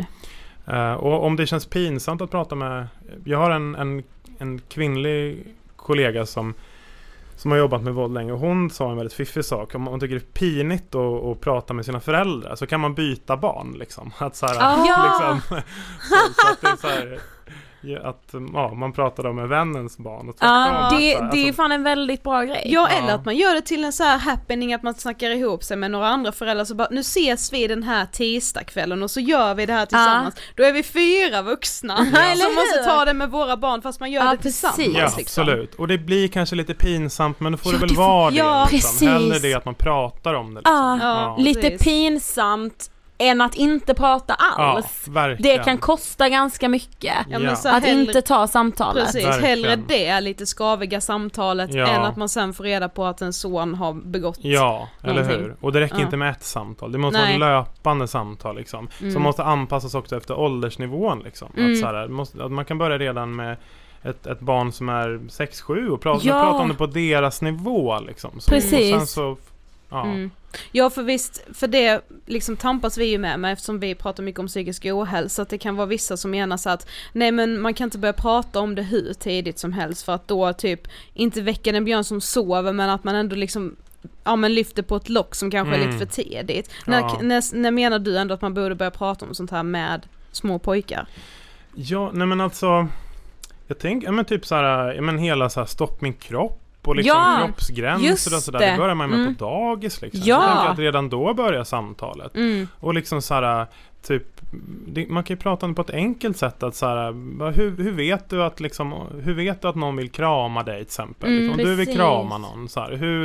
Och om det känns pinsamt att prata med, jag har en kvinnlig kollega som har jobbat med våld länge, och hon sa en väldigt fiffig sak. Om hon tycker det är pinigt att prata med sina föräldrar, så kan man byta barn liksom. Att så här, liksom, så att det är så här, att man pratar då med vännens barn och det är fan en väldigt bra grej. Ja, eller att man gör det till en så här happening, att man snackar ihop sig med några andra föräldrar, så bara, nu ses vi den här tisdagskvällen och så gör vi det här tillsammans. Då är vi 4 vuxna som måste ta det med våra barn, fast man gör det tillsammans. Ja, liksom. Absolut. Och det blir kanske lite pinsamt, men då får det väl vara det. Liksom. Hellre det att man pratar om det. Liksom. Lite pinsamt än att inte prata alls. Det kan kosta ganska mycket att inte ta samtalet. Precis, hellre det lite skaviga samtalet än att man sen får reda på att en son har begått eller hur? Och det räcker inte med ett samtal. Det måste vara löpande samtal liksom, som måste anpassas också efter åldersnivån liksom. Att så här, att man kan börja redan med ett barn som är 6-7 och prata om det på deras nivå liksom. Precis. Och sen så Ja, för visst, för det liksom tampas vi ju med eftersom vi pratar mycket om psykisk ohälsa, att det kan vara vissa som menar så att nej, men man kan inte börja prata om det hur tidigt som helst, för att då typ inte väcka en björn som sover, men att man ändå liksom lyfter på ett lock som kanske är lite för tidigt. När menar du ändå att man borde börja prata om sånt här med små pojkar? Ja, nej men alltså jag tänker, typ så här, hela så här stopp min kropp och liksom kroppsgränser och sådär, det börjar man med på dagis liksom. Så jag tänker att redan då börjar samtalet. Och liksom såhär, typ man kan ju prata om det på ett enkelt sätt, att såhär, hur vet du att liksom, hur vet du att någon vill krama dig till exempel? Om du vill krama någon, såhär,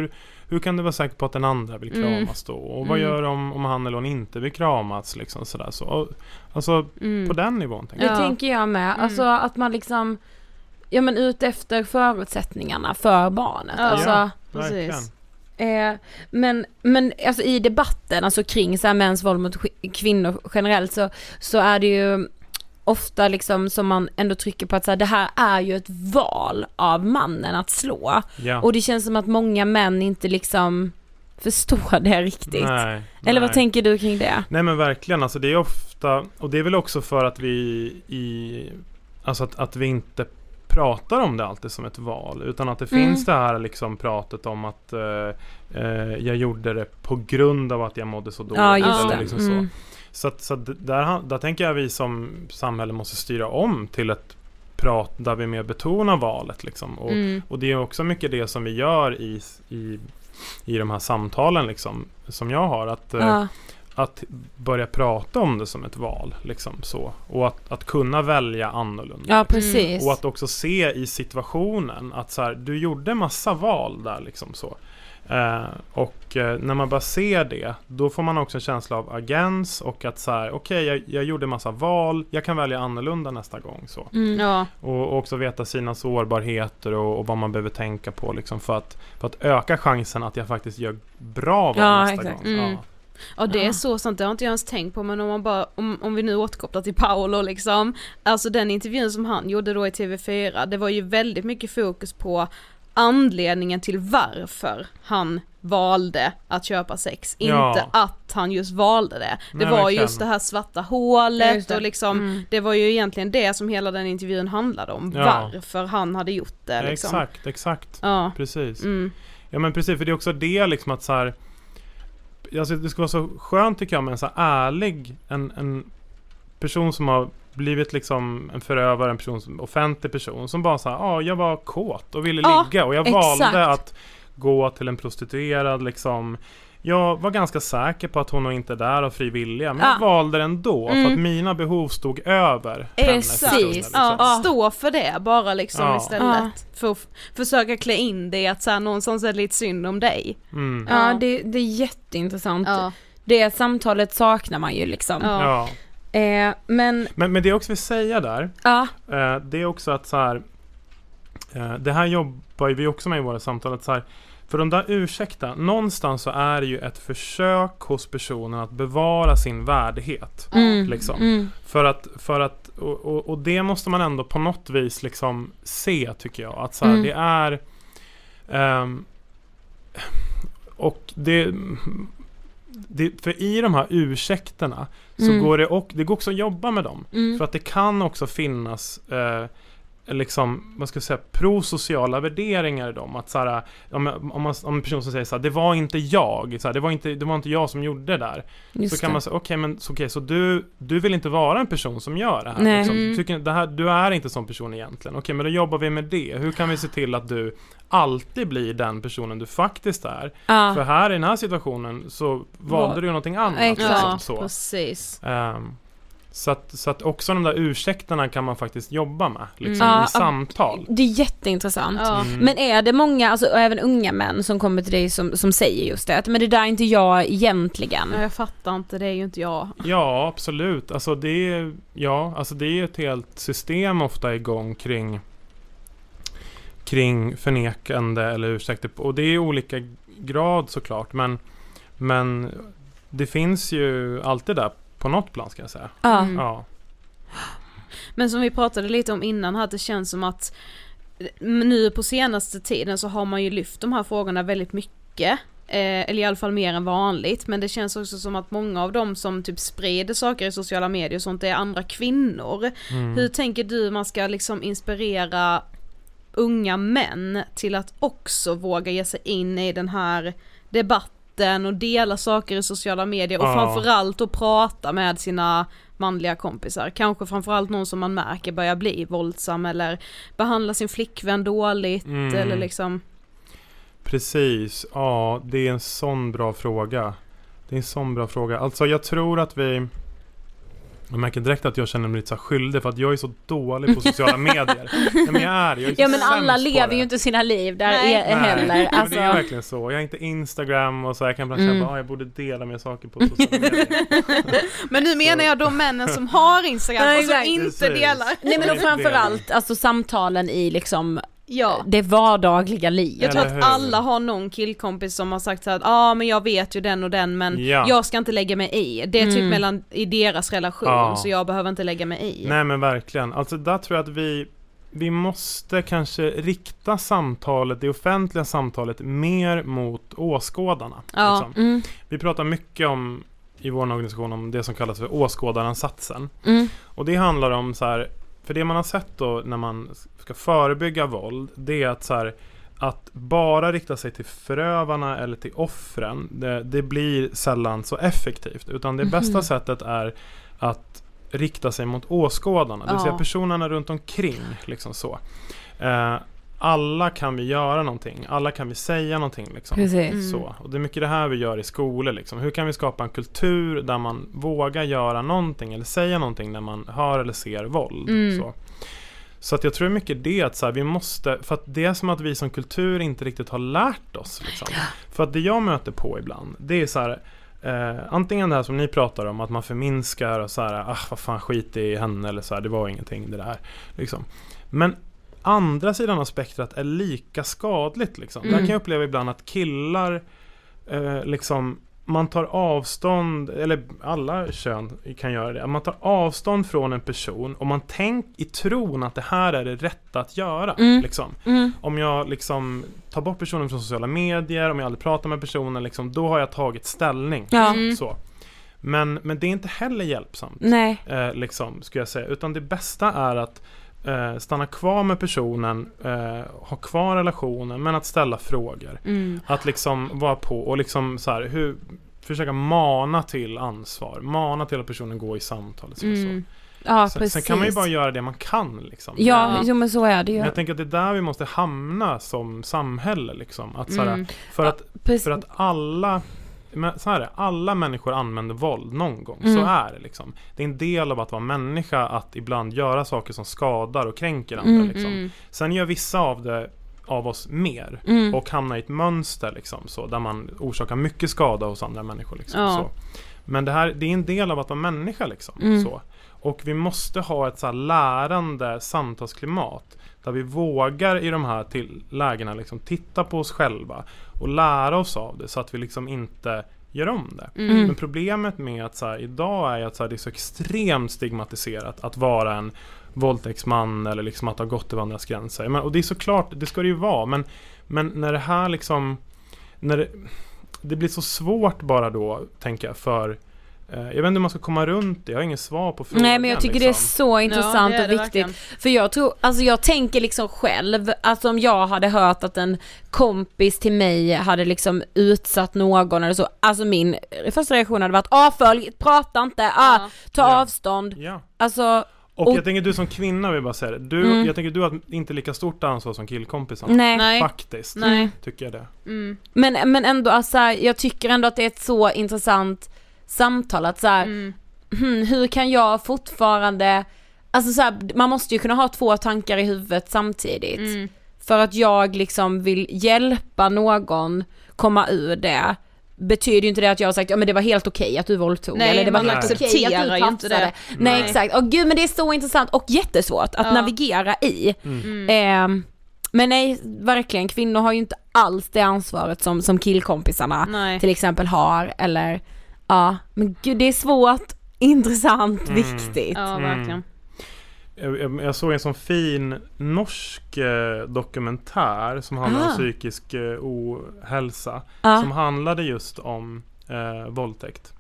hur kan du vara säker på att den andra vill kramas då? Och vad gör om han eller hon inte vill kramas liksom sådär så. Och, alltså på den nivån tänker jag. Det tänker jag med. Alltså att man liksom ut efter förutsättningarna för barnet. Ja, alltså, precis. Men alltså i debatten alltså kring så här mäns våld mot kvinnor generellt så är det ju ofta liksom som man ändå trycker på att så här, det här är ju ett val av mannen att slå. Ja. Och det känns som att många män inte liksom förstår det riktigt. Nej. Eller vad tänker du kring det? Nej men verkligen, alltså det är ofta, och det är väl också för att att vi inte pratar om det alltid som ett val, utan att det finns det här liksom pratet om att jag gjorde det på grund av att jag mådde så dåligt. Ja, just eller det. liksom så där tänker jag vi som samhälle måste styra om till ett prat där vi mer betonar valet liksom. Och det är också mycket det som vi gör i de här samtalen liksom, som jag har, att börja prata om det som ett val liksom, så. Och att kunna välja annorlunda. Ja, precis. Och att också se i situationen att så här, du gjorde massa val där liksom så. När man bara ser det, då får man också en känsla av agens och att så här, okej, jag gjorde massa val, jag kan välja annorlunda nästa gång så. Och också veta sina sårbarheter och vad man behöver tänka på liksom, för att öka chansen att jag faktiskt gör bra val nästa gång. Ja, det är så sant, det har inte jag ens tänkt på, men om vi nu återkopplar till Paolo liksom, alltså den intervjun som han gjorde då i TV4, det var ju väldigt mycket fokus på anledningen till varför han valde att köpa sex, inte att han just valde det. Det var verkligen just det här svarta hålet och liksom, det var ju egentligen det som hela den intervjun handlade om, varför han hade gjort det liksom. Exakt. Ja. Precis. Ja men precis, för det är också det liksom att så här, alltså det ska vara så skönt tycker jag med en så här ärlig en person som har blivit liksom en förövare, en offentlig person som bara så här, jag var kåt och ville ligga och jag valde att gå till en prostituerad liksom. Jag var ganska säker på att hon nog inte är där av fri vilja, men jag valde den ändå för att mina behov stod över Precis, liksom. Stå för det bara liksom istället för att försöka klä in det att så här, någonstans är det lite synd om dig. Ja, det är jätteintressant. Det samtalet saknar man ju liksom. Men det jag också vill säga där, det är också att så här, det här jobbar vi också med i våra samtal, att så här, för de där ursäkta, någonstans så är det ju ett försök hos personen att bevara sin värdighet. Liksom. För att och det måste man ändå på något vis liksom se, tycker jag. Att så här, det är och det för i de här ursäkterna så går det går också att jobba med dem. För att det kan också finnas liksom, vad ska jag säga, prosociala värderingar i dem, att så här, om en person som säger så här, det var inte jag, så här, det var inte jag som gjorde det där. Just så kan man säga, okej, så du vill inte vara en person som gör det här, liksom. Du är inte sån person egentligen. Okej, men då jobbar vi med det. Hur kan vi se till att du alltid blir den personen du faktiskt är? För här i den här situationen så valde du någonting annat. Liksom, så. Precis. Så att också de där ursäkterna kan man faktiskt jobba med liksom, i samtal. Det är jätteintressant. Men är det många, alltså även unga män som kommer till dig som säger just det, att men det där är inte jag egentligen? Jag fattar inte, det är ju inte jag. Ja, absolut. Alltså det är ett helt system ofta igång kring förnekande eller ursäkter, och det är olika grad såklart, men det finns ju alltid där på något plan, ska jag säga. Ja. Men som vi pratade lite om innan här, det känns som att nu på senaste tiden så har man ju lyft de här frågorna väldigt mycket. Eller i alla fall mer än vanligt. Men det känns också som att många av dem som typ sprider saker i sociala medier och sånt är andra kvinnor. Hur tänker du man ska liksom inspirera unga män till att också våga ge sig in i den här debatten och dela saker i sociala medier och framförallt att prata med sina manliga kompisar. Kanske framförallt någon som man märker börjar bli våldsam eller behandla sin flickvän dåligt eller liksom. Precis, ja, det är en sån bra fråga. Alltså jag tror att Jag märker direkt att jag känner mig lite så skyldig för att jag är så dålig på sociala medier. Men jag är men alla lever ju inte sina liv där heller. Alltså. Det är verkligen så. Jag har inte Instagram och så jag kan ibland känna jag borde dela mer saker på sociala medier. Men nu menar jag de männen som har Instagram och som inte delar. Nej men då framförallt alltså samtalen i liksom det vardagliga livet. Jag tror att alla har någon killkompis som har sagt så att men jag vet ju den och den men jag ska inte lägga mig i. Det är typ mellan i deras relation så jag behöver inte lägga mig i. Nej men verkligen. Alltså där tror jag att vi måste kanske rikta samtalet, det offentliga samtalet mer mot åskådarna. Liksom. Vi pratar mycket om i vår organisation om det som kallas för åskådaransatsen. Och det handlar om så här, för det man har sett då när man ska förebygga våld, det är att så här, att bara rikta sig till förövarna eller till offren, det blir sällan så effektivt, utan det bästa sättet är att rikta sig mot åskådarna, det vill säga personerna runt omkring liksom så. Alla kan vi göra någonting, alla kan vi säga någonting liksom. Så. Och det är mycket det här vi gör i skolor liksom. Hur kan vi skapa en kultur där man vågar göra någonting eller säga någonting när man hör eller ser våld. Så att jag tror mycket det att så här, vi måste, för att det är som att vi som kultur inte riktigt har lärt oss liksom. För att det jag möter på ibland, det är så här, antingen det här som ni pratar om, att man förminskar och så här, vad fan, skit i henne eller så här, det var ingenting det där liksom. Men andra sidan av spektrat är lika skadligt liksom. Där kan jag uppleva ibland att killar liksom, man tar avstånd, eller alla kön kan göra det, man tar avstånd från en person och man tänker i tron att det här är det rätta att göra liksom. Om jag liksom tar bort personen från sociala medier, om jag aldrig pratar med personen liksom, då har jag tagit ställning så. Men det är inte heller hjälpsamt liksom, skulle jag säga, utan det bästa är att stanna kvar med personen, ha kvar relationen, men att ställa frågor, att liksom vara på och liksom så här, försöka mana till ansvar, mana till att personen går i samtalet så. Ja, precis. Sen kan man ju bara göra det man kan liksom. Jo, men så är det ju. Jag tänker att det är där vi måste hamna som samhälle liksom, att så här, för att alla, så här, alla människor använder våld någon gång, så är det liksom. Det är en del av att vara människa att ibland göra saker som skadar och kränker andra liksom. Sen gör vissa av oss mer och hamnar i ett mönster liksom, så, där man orsakar mycket skada hos andra människor liksom, så. Men det är en del av att vara människa liksom, så. Och vi måste ha ett så här lärande samtalsklimat där vi vågar i de här lägena liksom titta på oss själva och lära oss av det, så att vi liksom inte gör om det. Men problemet med att så här, idag är att så här, det är så extremt stigmatiserat att vara en våldtäktsman eller liksom att ha gått över andras gränser. Och det är såklart, det ska det ju vara, men när det här liksom, när det blir så svårt bara då, tänker jag, för jag vet inte hur man ska komma runt det. Jag har ingen svar på frågan. Nej, men jag tycker liksom. Det är så intressant och viktigt. Verkligen. För jag tror, alltså jag tänker liksom själv, alltså om jag hade hört att en kompis till mig hade liksom utsatt någon eller så, alltså min första reaktion hade varit avfölj, prata inte, ta avstånd. Ja. Alltså, och jag tänker, du som kvinna vill bara säga det. Jag tänker du har inte lika stort ansvar som killkompisarna. Nej. Faktiskt. Nej. Tycker jag det. Men ändå, alltså, jag tycker ändå att det är ett så intressant samtal att så här, hur kan jag fortfarande, alltså så här, man måste ju kunna ha två tankar i huvudet samtidigt, för att jag liksom vill hjälpa någon komma ur det, betyder ju inte det att jag har sagt men det var helt okej att du våldtog. Nej, eller det var helt okej att du tafsade det. Nej, exakt. Och gud, men det är så intressant och jättesvårt att navigera i. Men nej, verkligen, kvinnor har ju inte alls det ansvaret som killkompisarna till exempel har, eller men gud, det är svårt, intressant, viktigt. Ja, verkligen. Jag såg en sån fin norsk dokumentär som handlar om psykisk ohälsa, som handlade just om våldtäkt.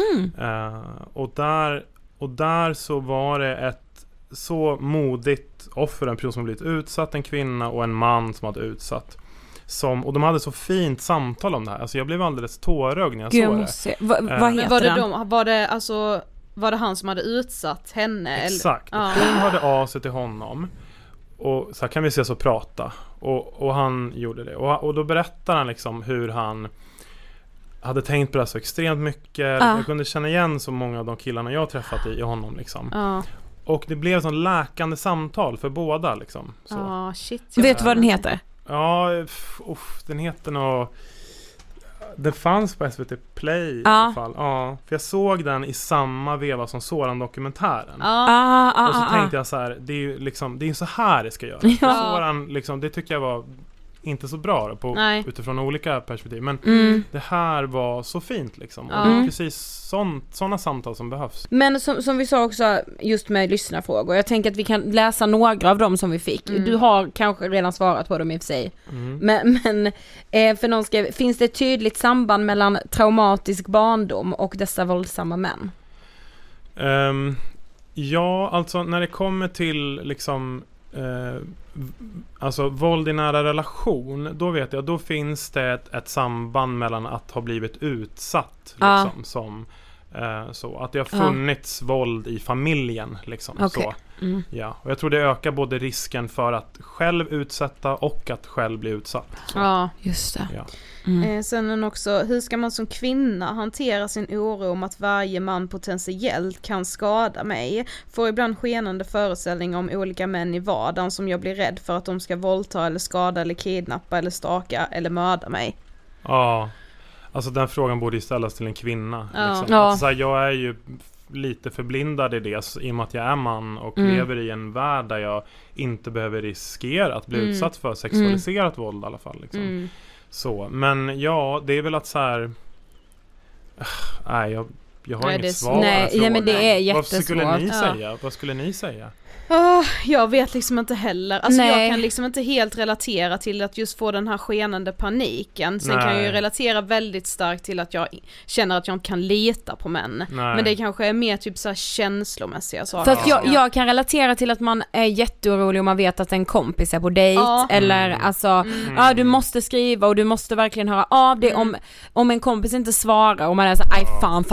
Och där så var det ett så modigt offer, en person som blivit utsatt, en kvinna och en man som hade utsatt. Och de hade så fint samtal om det här. Alltså jag blev alldeles tårögd när jag såg det. Vad heter var det han som hade utsatt henne? Exakt. Hon hörde av sig till honom. Och så här, kan vi ses och prata. Och han gjorde det. Och då berättar han liksom hur han hade tänkt på det så extremt mycket. Jag kunde känna igen så många av de killarna jag träffat i honom liksom. Och det blev sån läkande samtal för båda liksom. Så. Shit. Vet du vad den heter? Ja, den heter något... Det fanns på SVT Play i alla fall. Ja, för jag såg den i samma veva som Soran-dokumentären. Och så tänkte jag så här, det är ju liksom, det är så här det ska göra. Soran, liksom, det tycker jag var inte så bra utifrån olika perspektiv. Men det här var så fint liksom. Och det är precis sådana samtal som behövs. Men som vi sa också just med lyssnarfrågor. Jag tänker att vi kan läsa några av dem som vi fick. Du har kanske redan svarat på dem i och för sig. Men för någon skrev, finns det ett tydligt samband mellan traumatisk barndom och dessa våldsamma män? Ja, alltså när det kommer till liksom alltså våld i nära relation, då vet jag, då finns det ett samband mellan att ha blivit utsatt liksom, som så att det har funnits våld i familjen liksom, så. Ja, och jag tror det ökar både risken för att själv utsätta och att själv bli utsatt. Så. Ja, just det. Ja. Sen också, hur ska man som kvinna hantera sin oro om att varje man potentiellt kan skada mig? Får ibland skenande föreställning om olika män i vardagen som jag blir rädd för att de ska våldta eller skada eller kidnappa eller staka eller mörda mig. Ja, alltså den frågan borde ju ställas till en kvinna. Liksom. Ja. Alltså, så här, jag är ju lite förblindad i det i och med att jag är man och lever i en värld där jag inte behöver riskera att bli utsatt för sexualiserat våld i alla fall liksom. Så, men ja, det är väl att så här nej, jag har inget svar. Nej, men det är jättesvårt. Vad skulle ni säga? Jag vet liksom inte heller. Alltså jag kan liksom inte helt relatera till att just få den här skenande paniken. Sen kan jag ju relatera väldigt starkt till att jag känner att jag inte kan lita på män. Men det kanske är mer typ så här känslomässiga saker. För att jag kan relatera till att man är jätteorolig om man vet att en kompis är på dejt. Eller alltså, du måste skriva och du måste verkligen höra av det om en kompis inte svarar och man är så aj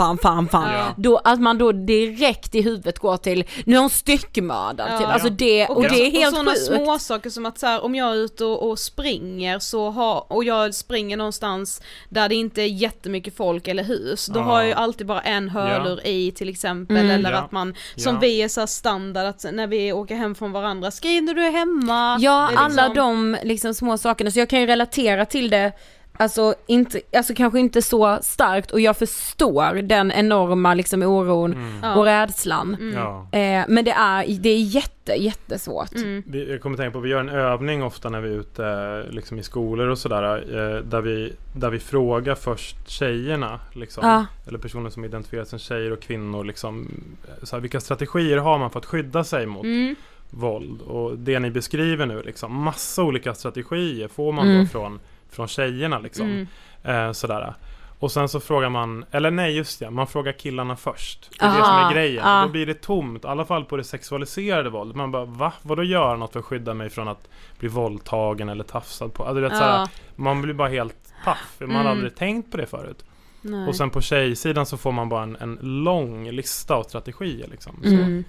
fan. Då, att man då direkt i huvudet går till, nu är hon styckmördad. Typ. Alltså det, och det är helt sådana sjukt. små saker som att så här, om jag är ute och springer och jag springer någonstans där det inte är jättemycket folk eller hus, då har jag ju alltid bara en hörlur i till exempel, eller att man, som vi är så här standard, att när vi åker hem från varandra, skriv när du är hemma. Ja, liksom alla de liksom små sakerna, så jag kan ju relatera till det. Alltså kanske inte så starkt, och jag förstår den enorma liksom oron och rädslan. Men det är jättesvårt. Jag kommer tänka på, vi gör en övning ofta när vi är ute liksom i skolor och sådär, där vi frågar först tjejerna liksom, eller personer som identifierar sig som tjejer och kvinnor liksom, så här, vilka strategier har man för att skydda sig mot våld, och det ni beskriver nu liksom, massa olika strategier får man då från tjejerna liksom. Sådär. Och sen så frågar man, eller nej just det, man frågar killarna först. Det är det som är grejen. Då blir det tomt, i alla fall på det sexualiserade våldet. Man bara, vadå gör något för att skydda mig från att bli våldtagen eller tafsad på? Alltså, såhär, man blir bara helt paff. Man har aldrig tänkt på det förut. Nej. Och sen på tjejsidan så får man bara en lång lista av strategier liksom.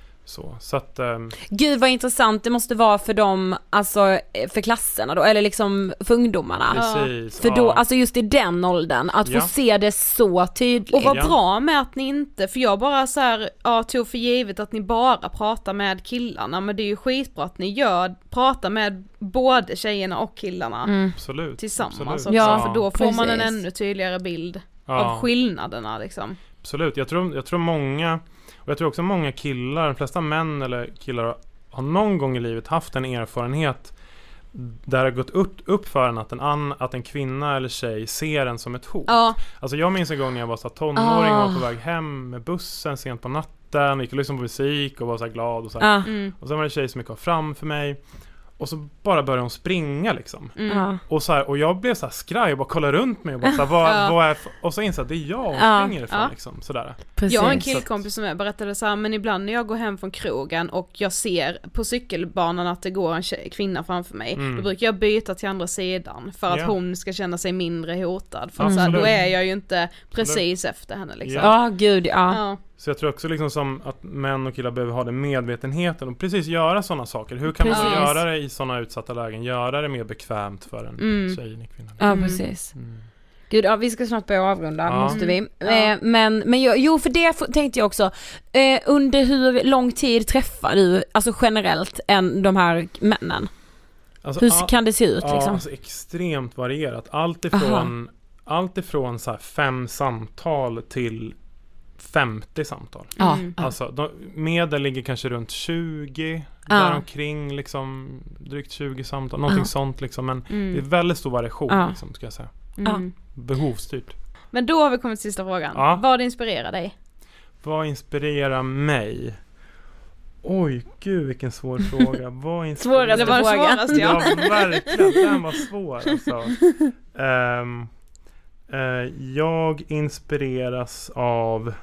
Så att, Gud vad intressant det måste vara för dem, alltså för klasserna då, eller liksom för ungdomarna. Precis, för då, alltså just i den åldern, att få se det så tydligt. Och vad bra med att ni inte, för jag bara så här, tog för givet att ni bara pratar med killarna, men det är ju skitbra att ni pratar med både tjejerna och killarna absolut, tillsammans absolut. också, för då får man en ännu tydligare bild av skillnaderna liksom. Absolut, jag tror många, och jag tror också många killar, de flesta män eller killar har någon gång i livet haft en erfarenhet där det har gått upp för en att en kvinna eller tjej ser en som ett hot. Alltså jag minns en gång när jag var så tonåring och var på väg hem med bussen sent på natten, gick och lyssnade på musik och var så glad och så här. Och sen var det en tjej som gick framför mig. Och så bara började hon springa liksom. Och, så här, och jag blev så här skraj och bara kollade runt mig och bara så här, vad är och så insåg jag att det är jag som springer ifrån liksom, sådär. Precis. Jag har en killkompis som berättade så här, men ibland när jag går hem från krogen och jag ser på cykelbanan att det går en kvinna framför mig, då brukar jag byta till andra sidan för att hon ska känna sig mindre hotad, för så här, då är jag ju inte precis efter henne liksom. Gud. Så jag tror också liksom som att män och killar behöver ha den medvetenheten och precis göra sådana saker. Hur kan man göra det i sådana utsatta lägen? Göra det mer bekvämt för en tjej, en kvinna. Ja, precis. Gud, ja, vi ska snart börja avrunda, måste vi. Men för det tänkte jag också. Under hur lång tid träffar du, alltså generellt, de här männen? Alltså, hur kan det se ut liksom? Alltså extremt varierat. Allt ifrån så här 5 samtal till 50 samtal. Alltså medel ligger kanske runt 20 däromkring, liksom drygt 20 samtal, någonting sånt liksom, men det är väldigt stor variation liksom, ska jag säga. Behovsstyrt. Men då har vi kommit till sista frågan. Vad inspirerar dig? Vad inspirerar mig? Oj, gud vilken svår fråga. Vad inspirerar? Det var den svåraste, ja. Verkligen, den var svår alltså. Jag inspireras av...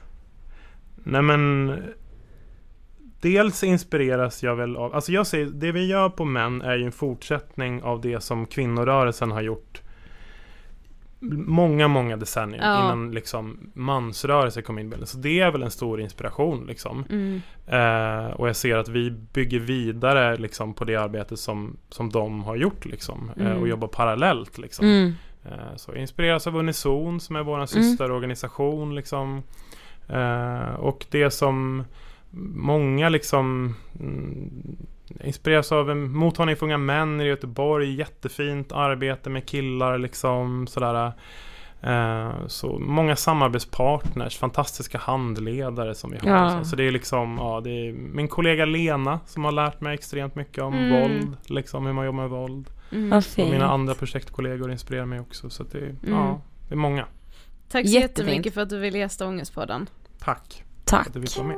dels inspireras jag väl av... Alltså jag säger, det vi gör på män är ju en fortsättning av det som kvinnorörelsen har gjort många decennier innan liksom mansrörelse kom in i bilden. Så det är väl en stor inspiration liksom. Och jag ser att vi bygger vidare liksom på det arbete som de har gjort liksom, och jobbar parallellt liksom. Så jag inspireras av Unison som är vår systerorganisation liksom. Och det som många liksom inspireras av, en mottagning för unga män i Göteborg, jättefint arbete med killar liksom, sådär. Så många samarbetspartners, fantastiska handledare som vi har. Så det är liksom, det är min kollega Lena som har lärt mig extremt mycket om våld, liksom hur man jobbar med våld. Och mina andra projektkollegor inspirerar mig också, så att det är många. Tack så jättemycket för att du ville gästa Ångestpodden. Tack. Att du vill vara med.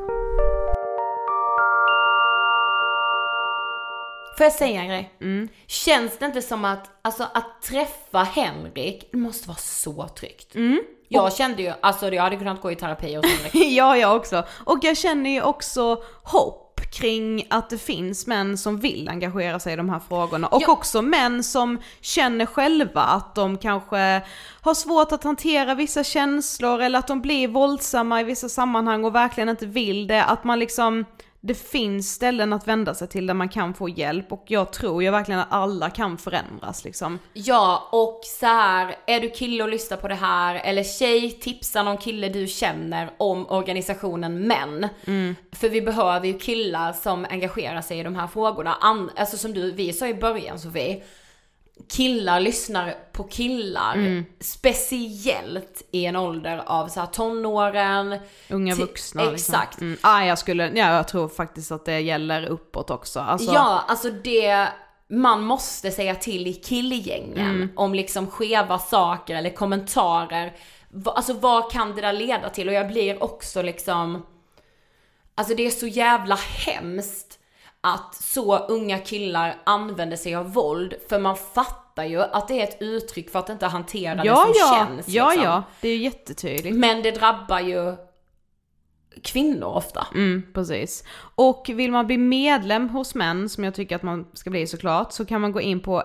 Får jag säga en grej? Känns det inte som att träffa Henrik, det måste vara så tryggt. Jag kände ju, alltså jag hade kunnat gå i terapi hos Henrik. Ja, jag också. Och jag känner ju också hopp kring att det finns män som vill engagera sig i de här frågorna. Och också män som känner själva att de kanske har svårt att hantera vissa känslor, eller att de blir våldsamma i vissa sammanhang och verkligen inte vill det. Att man liksom... Det finns ställen att vända sig till där man kan få hjälp, och jag tror ju verkligen att alla kan förändras liksom. Ja, och så här, är du kille och lyssnar på det här, eller tjej, tipsa någon kille du känner om organisationen Män. För vi behöver ju killar som engagerar sig i de här frågorna. Alltså som vi sa i början, Sofie, killar lyssnar på killar, speciellt i en ålder av så här tonåren, unga vuxna exakt. Liksom. Jag tror faktiskt att det gäller uppåt också. Alltså... Ja, alltså det man måste säga till i killgängen om liksom skeva saker eller kommentarer. Alltså vad kan det där leda till? Och jag blir också liksom, alltså det är så jävla hemskt att så unga killar använder sig av våld, för man fattar ju att det är ett uttryck för att inte hantera det som känns. Ja, det är ju jättetydligt. Men det drabbar ju kvinnor ofta. Precis. Och vill man bli medlem hos Män, som jag tycker att man ska bli såklart, så kan man gå in på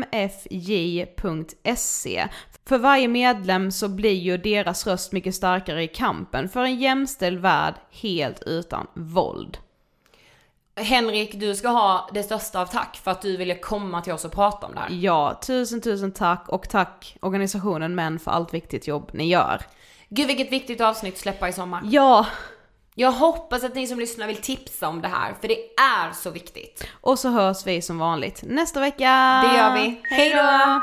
mfj.se. För varje medlem så blir ju deras röst mycket starkare i kampen för en jämställd värld helt utan våld. Henrik, du ska ha det största av tack för att du ville komma till oss och prata om det här. Ja, tusen tack, och tack organisationen Män för allt viktigt jobb ni gör. Gud, vilket viktigt avsnitt att släppa i sommar. Ja. Jag hoppas att ni som lyssnar vill tipsa om det här, för det är så viktigt. Och så hörs vi som vanligt nästa vecka. Det gör vi. Hej då!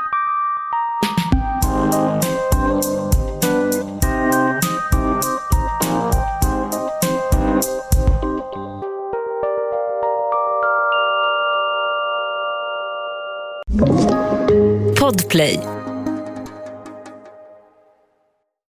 Podplay.